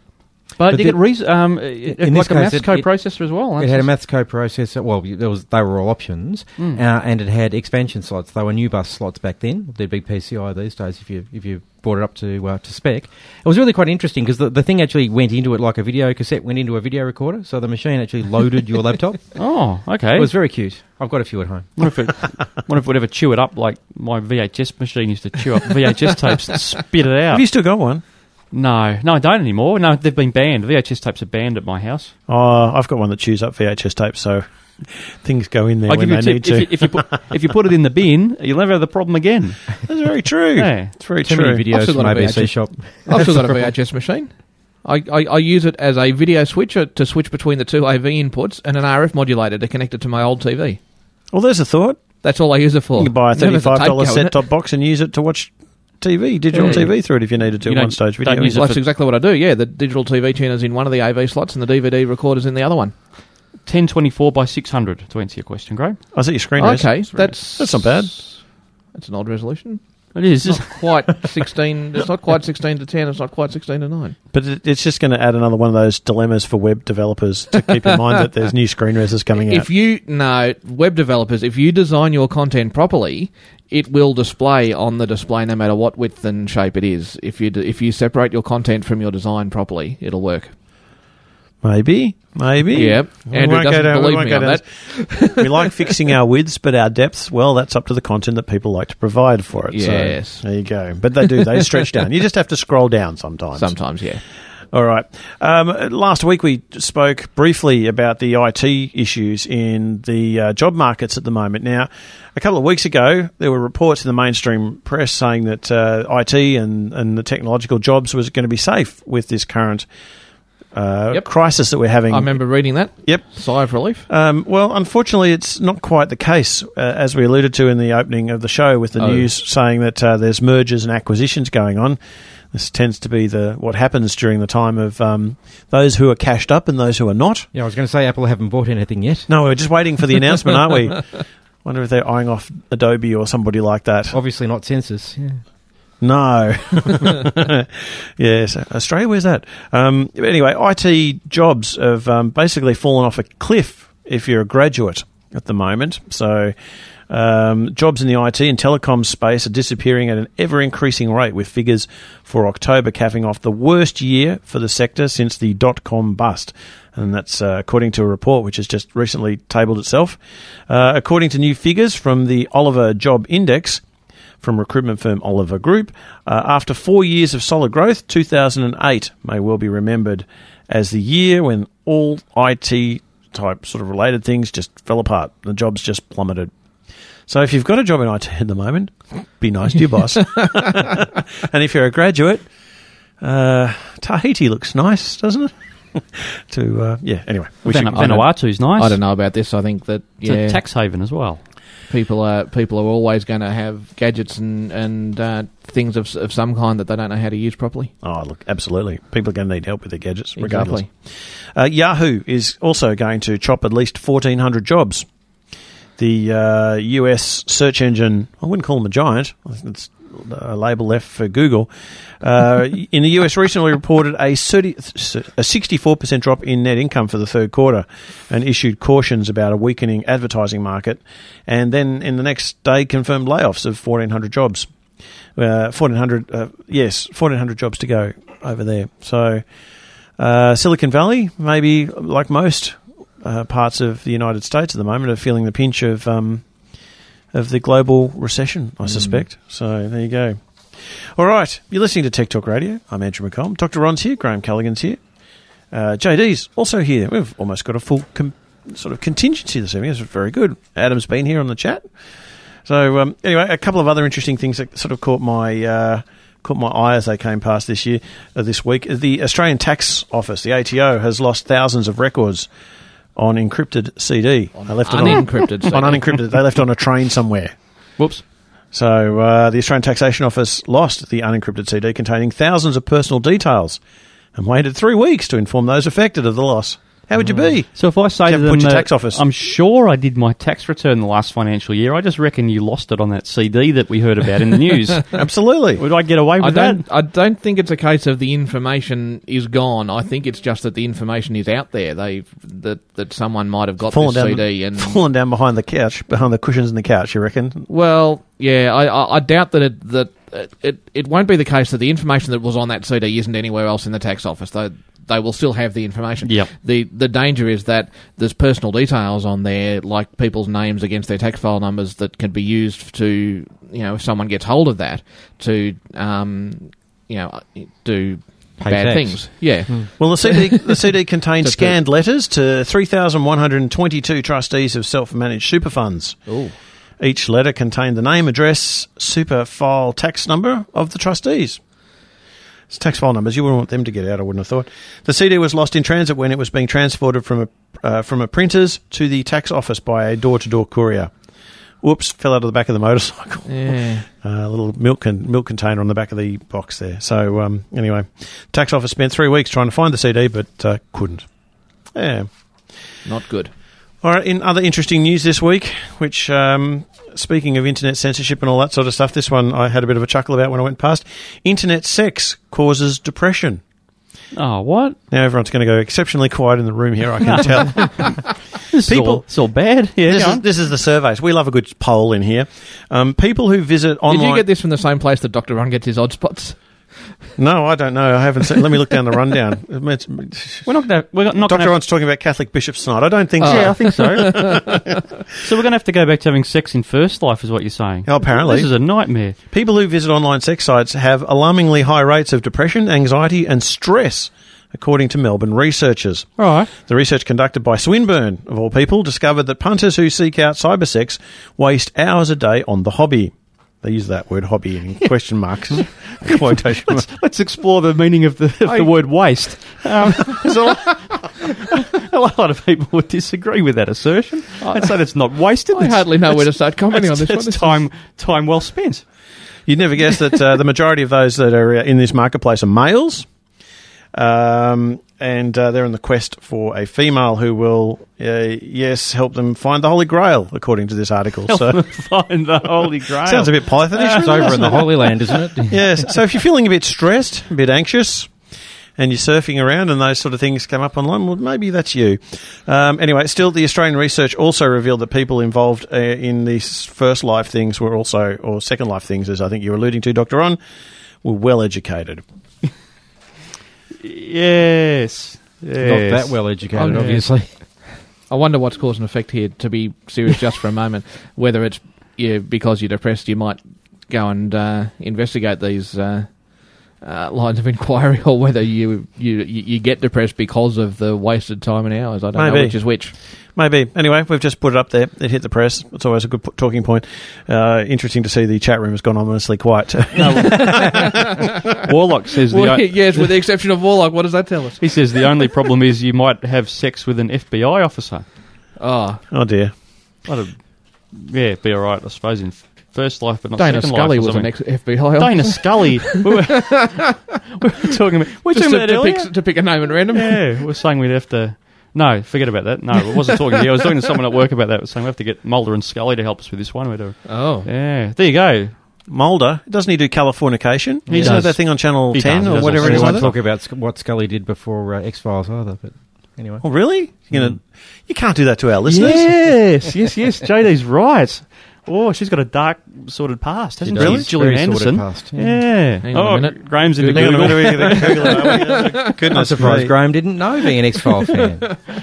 But, But you the- get res- um, it, in like this a case, Maths it- coprocessor as well. It That's had a just- Maths coprocessor. Well, there was they were all options, Mm. uh, and it had expansion slots. They were new bus slots back then. They'd be P C I these days if you if you brought it up to uh, to spec. It was really quite interesting because the, the thing actually went into it like a video cassette went into a video recorder. So the machine actually loaded your laptop. Oh, okay. It was very cute. I've got a few at home. What if it, what if it would ever chew it up like my V H S machine used to chew up V H S tapes and spit it out? Have you still got one? No, no, I don't anymore. No, they've been banned. V H S tapes are banned at my house. Oh, I've got one that chews up V H S tapes, so things go in there I'll when give you they a tip. need If to. you, if, you put, if you put it in the bin, you'll never have the problem again. That's very true. Yeah. It's very Too true. many videos I've still from got a A B C V H S shop. I've still got a V H S machine. I, I, I use it as a video switcher to switch between the two A V inputs and an R F modulator to connect it to my old T V. Well, there's a thought. That's all I use it for. You can buy a Never has thirty-five dollars tape going in it. set-top box and use it to watch T V, digital Yeah. T V through it if you needed to You at don't- one stage. Video. don't use it Well, for- that's exactly what I do, yeah. The digital T V tuner's in one of the A V slots and the D V D recorder's in the other one. ten twenty-four by six hundred, to answer your question, Graham. I see your screen. Res. Okay, that's... That's not bad. That's an odd resolution. It is. It's not quite sixteen. It's not quite sixteen to ten. It's not quite sixteen to nine. But it, it's just going to add another one of those dilemmas for web developers to keep in mind that there's new screen reses coming out. If you no web developers, if you design your content properly, it will display on the display no matter what width and shape it is. If you d- if you separate your content from your design properly, it'll work. Maybe, maybe. Yep. We Andrew won't go doesn't down- we believe won't me go on down that. this. We like fixing our widths, but our depths, well, that's up to the content that people like to provide for it. Yes. So, there you go. But they do. They stretch down. You just have to scroll down sometimes. Sometimes, yeah. All right. Um, last week we spoke briefly about the I T issues in the uh, job markets at the moment. Now, a couple of weeks ago, there were reports in the mainstream press saying that uh, I T and, and the technological jobs was going to be safe with this current uh, Yep. crisis that we're having. I remember reading that. Yep. Sigh of relief. Um, well, unfortunately, it's not quite the case, uh, as we alluded to in the opening of the show, with the Oh. news saying that uh, there's mergers and acquisitions going on. This tends to be the what happens during the time of um, those who are cashed up and those who are not. Yeah, I was going to say Apple haven't bought anything yet. No, we're just waiting for the announcement, aren't we? Wonder if they're eyeing off Adobe or somebody like that. Obviously not Census. Yeah. No. Yes. Australia, where's that? Um, anyway, I T jobs have um, basically fallen off a cliff if you're a graduate at the moment. So um, jobs in the I T and telecom space are disappearing at an ever-increasing rate, with figures for October capping off the worst year for the sector since the dot-com bust. And that's uh, according to a report which has just recently tabled itself. Uh, according to new figures from the Oliver Job Index, from recruitment firm Oliver Group, uh, after four years of solid growth, two thousand eight may well be remembered as the year when all I T type sort of related things just fell apart. The jobs just plummeted. So if you've got a job in I T at the moment, be nice to your boss. And if you're a graduate, uh, Tahiti looks nice, doesn't it? to uh, yeah. Anyway, we Van- should, Vanuatu's nice. I don't know about this. I think that It's yeah, a tax haven as well. people are people are always going to have gadgets and and uh, things of of some kind that they don't know how to use properly. Oh, look, absolutely. People are going to need help with their gadgets, regardless. Exactly. Uh, Yahoo is also going to chop at least fourteen hundred jobs. The uh, U S search engine, I wouldn't call them a giant. I think it's a label left for Google. Uh, in the U S recently reported a, thirty, a sixty-four percent drop in net income for the third quarter and issued cautions about a weakening advertising market. And then in the next day confirmed layoffs of fourteen hundred jobs. Uh, fourteen hundred, uh, yes, fourteen hundred jobs to go over there. So uh, Silicon Valley, maybe like most uh, parts of the United States at the moment, are feeling the pinch of um, of the global recession, I suspect. Mm. So there you go. All right, you're listening to Tech Talk Radio. I'm Andrew McComb. Doctor Ron's here. Graham Callaghan's here. Uh, J D's also here. We've almost got a full com- sort of contingency this evening. It's very good. Adam's been here on the chat. So um, anyway, a couple of other interesting things that sort of caught my uh, caught my eye as they came past this year, uh, this week. The Australian Tax Office, the A T O, has lost thousands of records on encrypted C D. On they left unencrypted it on, C D. on unencrypted. They left it on a train somewhere. Whoops. So uh, the Australian Taxation Office lost the unencrypted C D containing thousands of personal details and waited three weeks to inform those affected of the loss. How would you be? So if I say You to have them, put your uh, tax office. I'm sure I did my tax return the last financial year, I just reckon you lost it on that C D that we heard about in the news. Absolutely. Would I get away with I don't, that? I don't think it's a case of the information is gone. I think it's just that the information is out there. They that that someone might have got Fallen this down, C D and fallen down behind the couch, behind the cushions in the couch, you reckon? well, yeah, I, I, I doubt that it that it it won't be the case that the information that was on that C D isn't anywhere else in the tax office. They they will still have the information. Yep. The the danger is that there's personal details on there, like people's names against their tax file numbers, that can be used to, you know, if someone gets hold of that, to um, you know, do Pay bad tax. things. Yeah. Hmm. Well, the C D the C D contained Just scanned letters to three thousand one hundred twenty-two trustees of self-managed super funds. Ooh. Each letter contained the name, address, super file tax number of the trustees. It's tax file numbers. You wouldn't want them to get out, I wouldn't have thought. The C D was lost in transit when it was being transported from a uh, from a printer's to the tax office by a door-to-door courier. Whoops, fell out of the back of the motorcycle. Yeah. A uh, little milk con- milk container on the back of the box there. So, um, anyway, tax office spent three weeks trying to find the C D, but uh, couldn't. Yeah. Not good. All right, in other interesting news this week, which, um, speaking of internet censorship and all that sort of stuff, this one I had a bit of a chuckle about when I went past. Internet sex causes depression. Oh, what? Now everyone's going to go exceptionally quiet in the room here, I can tell. This is all, it's all bad. Yeah, this, go is, on. this is the surveys. We love a good poll in here. Um, people who visit online... Did you get this from the same place that Doctor Ron gets his odd spots? No, I don't know. I haven't seen... Let me look down the rundown. We're not going to... We're not Doctor gonna Ron's talking about Catholic bishops tonight. I don't think so. Yeah, I think so. So we're going to have to go back to having sex in first life, is what you're saying. Oh, apparently. This is a nightmare. People who visit online sex sites have alarmingly high rates of depression, anxiety and stress, according to Melbourne researchers. Right. The research conducted by Swinburne, of all people, discovered that punters who seek out cybersex waste hours a day on the hobby. They use that word hobby in question marks. Quotation let's, let's explore the meaning of the, of I, the word waste. Um, there's a, lot, a lot of people would disagree with that assertion. I'd say that's not wasted. I That's- hardly know where to that's- start commenting on that's- this one. that's This time, time well spent. You'd never guess that uh, the majority of those that are in this marketplace are males. Um, and uh, they're on the quest for a female who will, uh, yes, help them find the Holy Grail, according to this article. Help so them find the Holy Grail. Sounds a bit Pythonish. It's over in the Holy Land, isn't it? Yes. So if you're feeling a bit stressed, a bit anxious, and you're surfing around and those sort of things come up online, well, maybe that's you. Um, anyway, still, the Australian research also revealed that people involved uh, in these first life things were also, or second life things, as I think you're alluding to, Doctor Ron, were well educated. Yes. Not yes. that well educated, Oh, yeah. obviously. I wonder what's cause and effect here, to be serious just for a moment. Whether it's yeah, because you're depressed, you might go and uh, investigate these uh, uh, lines of inquiry, or whether you, you you get depressed because of the wasted time and hours. I don't Maybe. know which is which. Maybe. Anyway, we've just put it up there. It hit the press. It's always a good p- talking point. Uh, interesting to see the chat room has gone ominously quiet. Warlock says... Well, the, yes, with the exception of Warlock, what does that tell us? He says the only problem is you might have sex with an F B I officer. Oh, oh dear. I'd, yeah, be all right, I suppose, in first life, but not Dana second Scully life. or was an something. ex F B I officer. Dana Scully. we, were, we were talking about... We were Just talking to, about that to, earlier. pick, to pick a name at random. Yeah, we were saying we'd have to... No, forget about that. No, I wasn't talking to you. I was talking to someone at work about that. I was saying we have to get Mulder and Scully to help us with this one. We'd, Oh. Yeah, there you go. Mulder, doesn't he do Californication? He Isn't does. that that thing on Channel He ten does, he or does whatever also it is? We like won't that? talk about Sc- what Scully did before uh, X-Files either, but anyway. Oh, really? You're gonna, you can't do that to our listeners. Yes, yes, yes. J D's right. Oh, she's got a dark, sordid past, hasn't she? does. Really? Gillian Very sordid Anderson. past, Yeah. yeah. Hang on oh, a minute. Graham's in the Hang on a Google. minute, we can Google it. I'm Goodness surprised me. Graham didn't know being an X-File fan.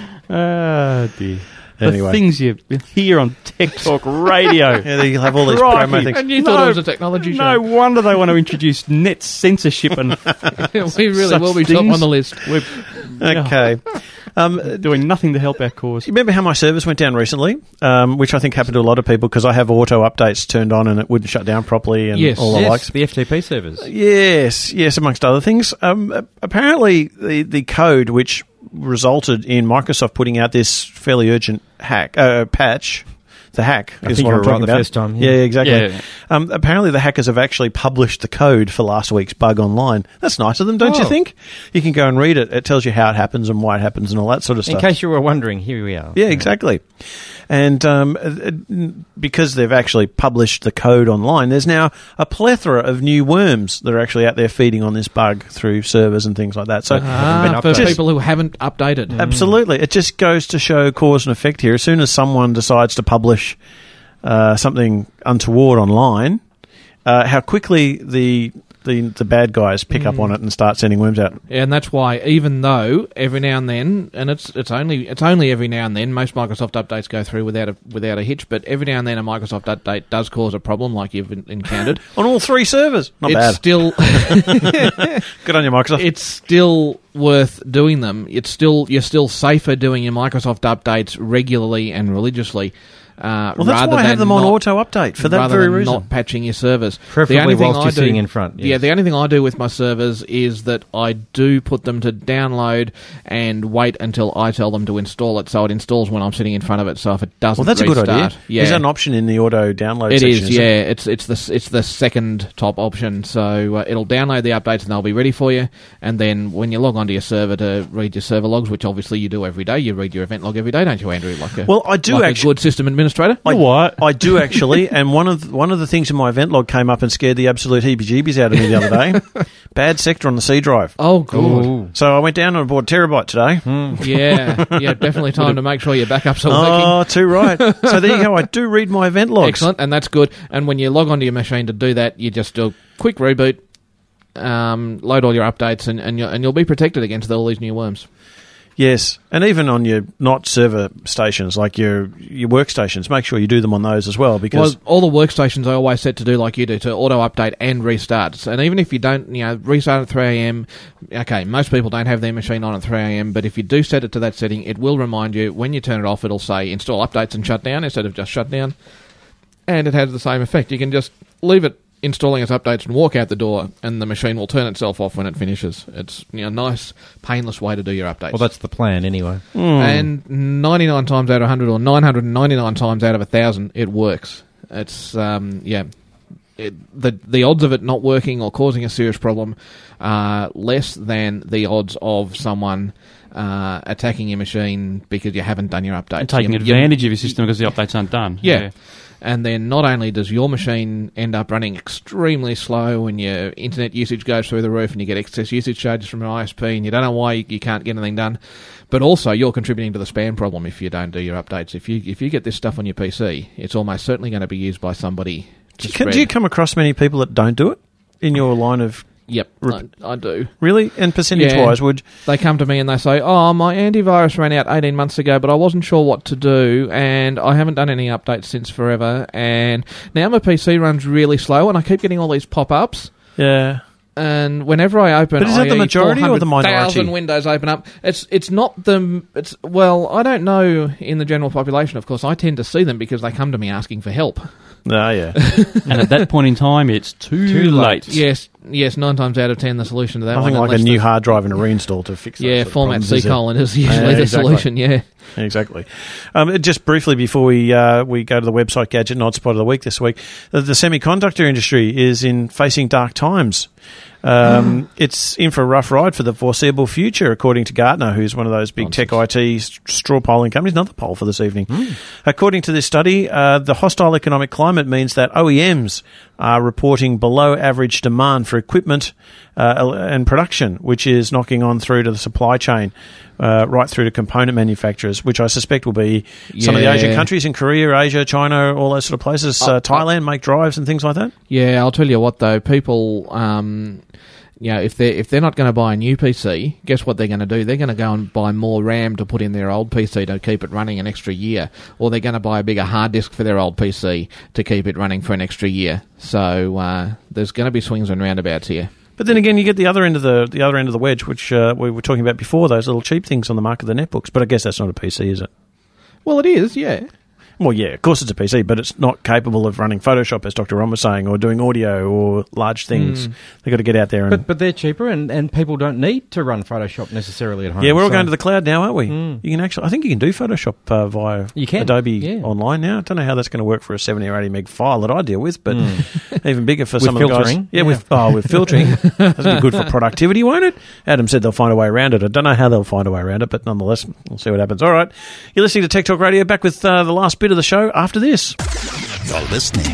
Ah, dear. Anyway. The things you hear on Tech Talk Radio. Yeah, they have all these Crikey. promo things. And you thought it was a technology show. No wonder they want to introduce net censorship and We really such will be top things. on the list. We're Okay. Um, doing nothing to help our cause. you remember how my service went down recently, um, which I think happened to a lot of people because I have auto updates turned on and it wouldn't shut down properly and Yes. all the yes, likes. the F T P servers. Yes, yes, amongst other things. Um, a- apparently, the, the code which resulted in Microsoft putting out this fairly urgent hack uh, patch, the hack I is think what you I'm were right talking the about. first time, Yeah, yeah. exactly. Yeah. Um, apparently, the hackers have actually published the code for last week's bug online. That's nice of them, don't you Oh. think? You can go and read it. It tells you how it happens and why it happens and all that sort of In stuff. case you were wondering, here we are. Yeah, exactly. And um, uh, because they've actually published the code online, there's now a plethora of new worms that are actually out there feeding on this bug through servers and things like that. So, Ah, it for just- people who haven't updated. absolutely, it just goes to show cause and effect here. As soon as someone decides to publish uh, something untoward online, uh, how quickly the the the bad guys pick up on it and start sending worms out. And that's why, even though every now and then, and it's it's only it's only every now and then, most Microsoft updates go through without a without a hitch. But every now and then, a Microsoft update does cause a problem, like you've en- encountered On all three servers. Not it's bad. still Good on you, Microsoft. it's still worth doing them. It's still you're still safer doing your Microsoft updates regularly and religiously. Uh, Well, that's rather why I have than them on not- auto update for that rather very than reason. not patching your servers. Preferably the only thing whilst I you're do, sitting in front, Yeah, yes. the only thing I do with my servers is that I do put them to download and wait until I tell them to install it, so it installs when I'm sitting in front of it. So if it doesn't, Well, that's restart, a good idea. Yeah, Is that an option in the auto download it section? is, yeah. It's it's the it's the second top option. So uh, it'll download the updates and they'll be ready for you. And then when you log onto your server to read your server logs, which obviously you do every day, you read your event log every day, don't you, Andrew? Like a, Well, I do like actually- a good system administrator. I, what? I do actually, and one of the, one of the things in my event log came up and scared the absolute heebie-jeebies out of me the other day. Bad sector on the C drive. Oh, good. Ooh. So I went down and bought Terabyte today. Yeah, yeah, definitely time to make sure your backups are Oh, working. too right. So there you go. I do read my event logs. Excellent, and that's good. And when you log onto your machine to do that, you just do a quick reboot, um, load all your updates, and, and, you'll, and you'll be protected against all these new worms. Yes, and even on your not server stations, like your your workstations, make sure you do them on those as well because Well, all the workstations I always set to do like you do, to auto-update and restart. And even if you don't, you know, restart at three a.m., okay, most people don't have their machine on at three a.m., but if you do set it to that setting, it will remind you, when you turn it off, it'll say install updates and shut down instead of just shut down. And it has the same effect. You can just leave it installing its updates and walk out the door, and the machine will turn itself off when it finishes. It's, you know, a nice, painless way to do your updates. Well, that's the plan anyway. Mm. And ninety-nine times out of one hundred, or nine hundred ninety-nine times out of one thousand, it works. It's, um, yeah, it, the the odds of it not working or causing a serious problem are less than the odds of someone uh, attacking your machine because you haven't done your updates. And taking you, advantage you, of your system because the updates aren't done. Yeah. yeah. And then not only does your machine end up running extremely slow and your internet usage goes through the roof and you get excess usage charges from an I S P and you don't know why you, you can't get anything done, but also you're contributing to the spam problem if you don't do your updates. If you if you get this stuff on your P C, it's almost certainly going to be used by somebody to do spread. you, do you come across many people that don't do it in your line of... Yep, Rep- I, I do. Really? And percentage-wise, Yeah. would... They come to me and they say, oh, my antivirus ran out eighteen months ago, but I wasn't sure what to do, and I haven't done any updates since forever, and now my P C runs really slow, and I keep getting all these pop-ups. Yeah. And whenever I open, But is that the majority or the minority? Thousand windows open up. It's it's not the it's well. I don't know in the general population. Of course, I tend to see them because they come to me asking for help. Ah, yeah. And at that point in time, it's too, Too late. Yes, yes. Nine times out of ten, the solution to that Nothing one, like a unless new the- hard drive and a reinstall to fix those Yeah, sort of format problems, is C it? colon is usually Yeah, the exactly. solution. Yeah. Exactly. Um, just briefly before we uh, we go to the website Gadget Nod Spot of the Week this week, the, the semiconductor industry is in facing dark times. Um, it's in for a rough ride for the foreseeable future, according to Gartner, who's one of those big tech I T st- straw polling companies. Another poll for this evening. Mm. According to this study, uh, the hostile economic climate means that O E Ms are reporting below average demand for equipment uh, and production, which is knocking on through to the supply chain, uh, right through to component manufacturers, which I suspect will be some of the Yeah. Asian countries in Korea, Asia, China, all those sort of places. Uh, Uh, Thailand make drives and things like that. Yeah, I'll tell you what though, people, um, you know, if they're if they're not going to buy a new P C, guess what they're going to do? They're going to go and buy more RAM to put in their old P C to keep it running an extra year, or they're going to buy a bigger hard disk for their old P C to keep it running for an extra year. So uh, there's going to be swings and roundabouts here. But then again, you get the other end of the the other end of the wedge, which uh, we were talking about before. Those little cheap things on the market, the netbooks. But I guess that's not a P C, is it? Well, it is, yeah. Well, yeah, of course it's a P C, but it's not capable of running Photoshop, as Doctor Ron was saying, or doing audio or large things. Mm. They've got to get out there and... But, but they're cheaper, and, and people don't need to run Photoshop necessarily at home. yeah, we're all so- going to the cloud now, aren't we? Mm. You can actually, I think you can do Photoshop uh, via You can, Adobe yeah. online now. I don't know how that's going to work for a seventy or eighty meg file that I deal with, but Mm. even bigger for With some of the filtering, guys. Yeah, yeah. with oh, with filtering. That'll be good for productivity, won't it? Adam said they'll find a way around it. I don't know how they'll find a way around it, but nonetheless, we'll see what happens. All right, you're listening to Tech Talk Radio. Back with uh, the last bit of the show after this. You're listening.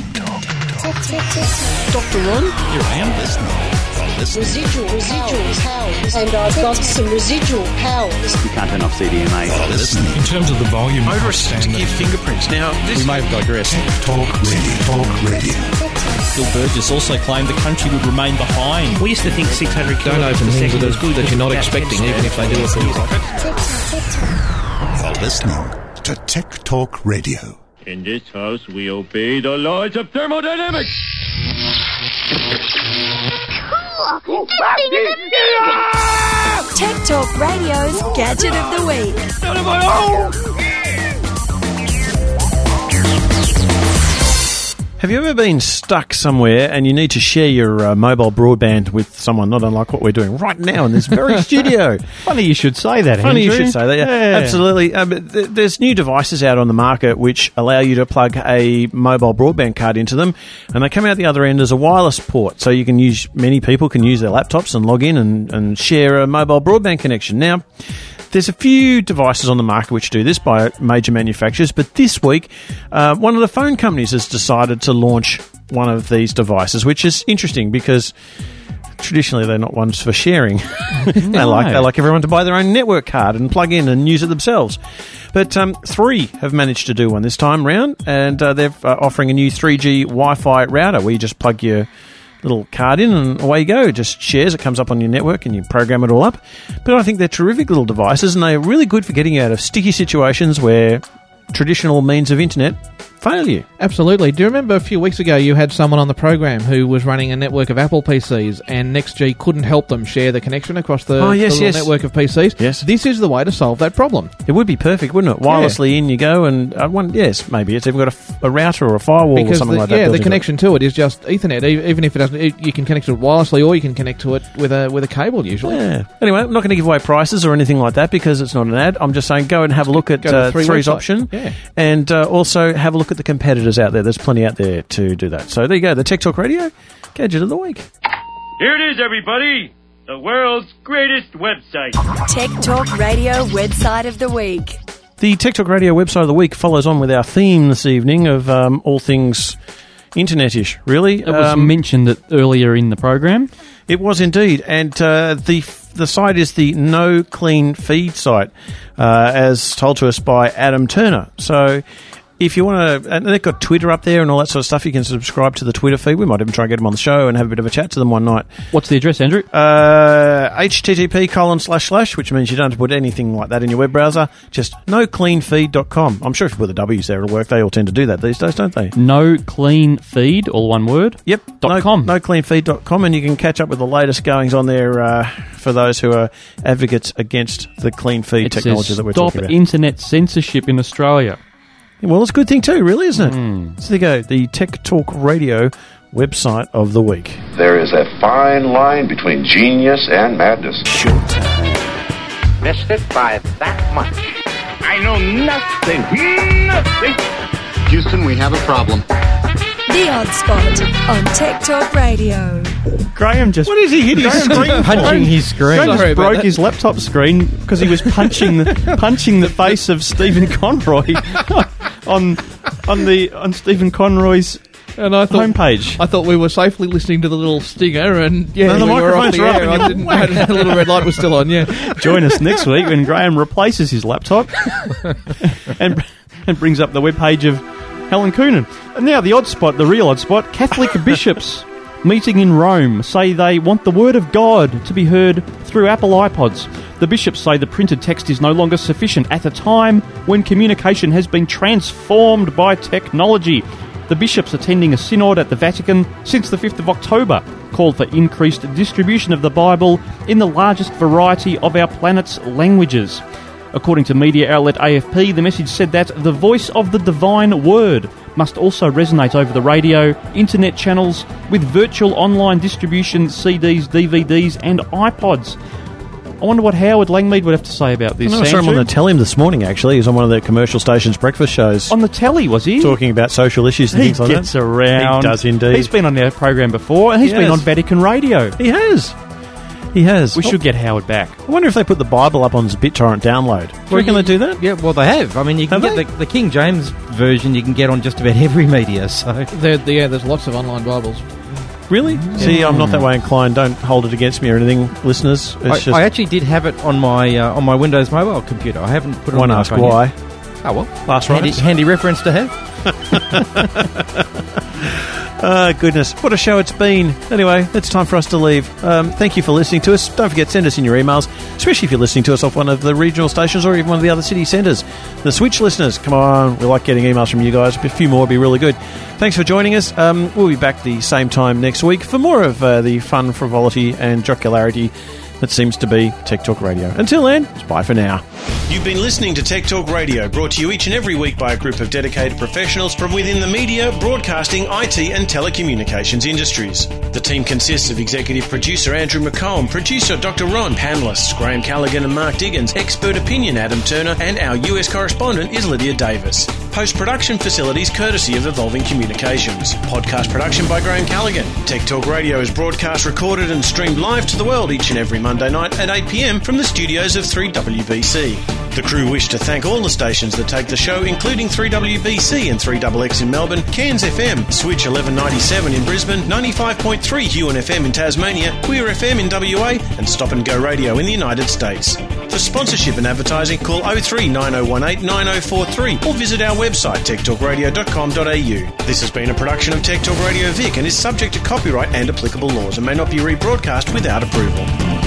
Doctor Ron? Here I am listening. You're listening. Residual, residual powers. And I've got some residual powers. You can't turn off C D M A. You're listening. In terms of the volume, Over a sticky of fingerprints. Now, this we may have digressed. Talk Radio. Talk Radio. Bill Burgess also claimed the country would remain behind. We used to think six hundred Don't open things that, was good that you're not expecting, even if they do it for you. You're listening to Tech Talk Radio. In this house, we obey the laws of thermodynamics. Tech Talk Radio's Gadget of the Week. Have you ever been stuck somewhere and you need to share your uh, mobile broadband with someone, not unlike what we're doing right now in this very studio? Funny you should say that, Funny Andrew. you should say that, yeah. Yeah. Absolutely. Um, th- there's new devices out on the market which allow you to plug a mobile broadband card into them, and they come out the other end as a wireless port, so you can use, many people can use their laptops and log in and, and share a mobile broadband connection. Now, there's a few devices on the market which do this by major manufacturers, but this week, uh, one of the phone companies has decided to launch one of these devices, which is interesting because traditionally they're not ones for sharing. they like they like everyone to buy their own network card and plug in and use it themselves. But um, three have managed to do one this time round, and uh, they're uh, offering a new three G Wi-Fi router where you just plug your little card in and away you go. It just shares, it comes up on your network and you program it all up. But I think they're terrific little devices, and they're really good for getting you out of sticky situations where traditional means of internet fail you. Absolutely. Do you remember a few weeks ago you had someone on the program who was running a network of Apple P Cs and NextG couldn't help them share the connection across the, oh, yes, the yes. network of P Cs? Yes. This is the way to solve that problem. It would be perfect, wouldn't it? Wirelessly yeah. in you go, and uh, one, yes, maybe it's even got a, f- a router or a firewall because or something the, like that. Yeah, the connection to it is just Ethernet. E- even if it doesn't, it, you can connect to it wirelessly, or you can connect to it with a with a cable usually. Yeah. Anyway, I'm not going to give away prices or anything like that because it's not an ad. I'm just saying go and have a look at uh, three Three's website. option, yeah. and uh, also have a look at the competitors out there. There's plenty out there to do that. So there you go, the Tech Talk Radio Gadget of the Week. Here it is, everybody. The world's greatest website. Tech Talk Radio Website of the Week. The Tech Talk Radio Website of the Week follows on with our theme this evening of um, all things internet-ish, really. It was um, mentioned earlier in the program. It was indeed, and uh, the the site is the No Clean Feed site, uh, as told to us by Adam Turner. So if you want to, and they've got Twitter up there and all that sort of stuff, you can subscribe to the Twitter feed. We might even try and get them on the show and have a bit of a chat to them one night. What's the address, Andrew? Uh, http colon slash slash, which means you don't have to put anything like that in your web browser. Just no clean feed dot com. I'm sure if you put the W's there, it'll work. They all tend to do that these days, don't they? No Clean Feed, all one word. Yep. Dot no, com. no clean feed dot com, and you can catch up with the latest goings on there uh, for those who are advocates against the clean feed it technology says that we're stop talking about. internet censorship in Australia. Well, it's a good thing too, really, isn't it? Mm. So there you go, the Tech Talk Radio Website of the Week. There is a fine line between genius and madness. Showtime. Missed it by that much. I know nothing. Nothing. Houston, we have a problem. The Odd Spot on Tech Talk Radio. Graham just... What is he hitting his screen? Punching his screen. Graham Sorry just broke his laptop screen because he was punching the, punching the face of Stephen Conroy on on the on Stephen Conroy's and I thought, homepage. I thought we were safely listening to the little stinger, and yeah, no, the we were off microphone's the right air. on I didn't, I didn't, the little red light was still on. Yeah, join us next week when Graham replaces his laptop and and brings up the webpage of Helen Coonan. And now the odd spot, the real odd spot. Catholic bishops meeting in Rome say they want the word of God to be heard through Apple iPods. The bishops say the printed text is no longer sufficient at a time when communication has been transformed by technology. The bishops attending a synod at the Vatican since the fifth of October called for increased distribution of the Bible in the largest variety of our planet's languages. According to media outlet A F P, the message said that the voice of the divine word must also resonate over the radio, internet channels, with virtual online distribution, C Ds, D V Ds and iPods. I wonder what Howard Langmead would have to say about this. I saw him on the telly this morning, actually. He was on one of the commercial stations' breakfast shows. On the telly, was he? Talking about social issues and he things like that. He gets around. He does indeed. He's been on our program before, and he's he been has. on Vatican Radio. He has. He has. We should get Howard back. I wonder if they put the Bible up on BitTorrent download. Do you reckon they do that? Yeah, well, they have. I mean, you can Have get the, the King James version. You can get on just about every media. So there, yeah, there's lots of online Bibles. Really? Yeah. See, I'm not that way inclined. Don't hold it against me or anything, listeners. It's I, just I actually did have it on my uh, on my Windows mobile computer. I haven't put it One on my ask iPhone why. Yet. Oh well, last handy, rights. handy reference to have. Oh, goodness. What a show it's been. Anyway, it's time for us to leave. Um, thank you for listening to us. Don't forget, send us in your emails, especially if you're listening to us off one of the regional stations or even one of the other city centres. The Switch listeners, come on. We like getting emails from you guys. A few more would be really good. Thanks for joining us. Um, we'll be back the same time next week for more of uh, the fun, frivolity and jocularity that seems to be Tech Talk Radio. Until then, it's bye for now. You've been listening to Tech Talk Radio, brought to you each and every week by a group of dedicated professionals from within the media, broadcasting, I T and telecommunications industries. The team consists of executive producer Andrew McComb, producer Doctor Ron, panellists Graham Callaghan and Mark Diggins, expert opinion Adam Turner, and our U S correspondent is Lydia Davis. Post-production facilities courtesy of Evolving Communications. Podcast production by Graham Callaghan. Tech Talk Radio is broadcast, recorded and streamed live to the world each and every Monday night at eight p.m. from the studios of three W B C. The crew wish to thank all the stations that take the show, including three W B C and three X X in Melbourne, Cairns F M, Switch eleven ninety-seven in Brisbane, ninety-five point three Huon F M in Tasmania, Queer F M in W A, and Stop and Go Radio in the United States. For sponsorship and advertising, call oh three nine oh one eight nine oh four three or visit our website tech talk radio dot com dot a u. This has been a production of Tech Talk Radio Vic and is subject to copyright and applicable laws and may not be rebroadcast without approval.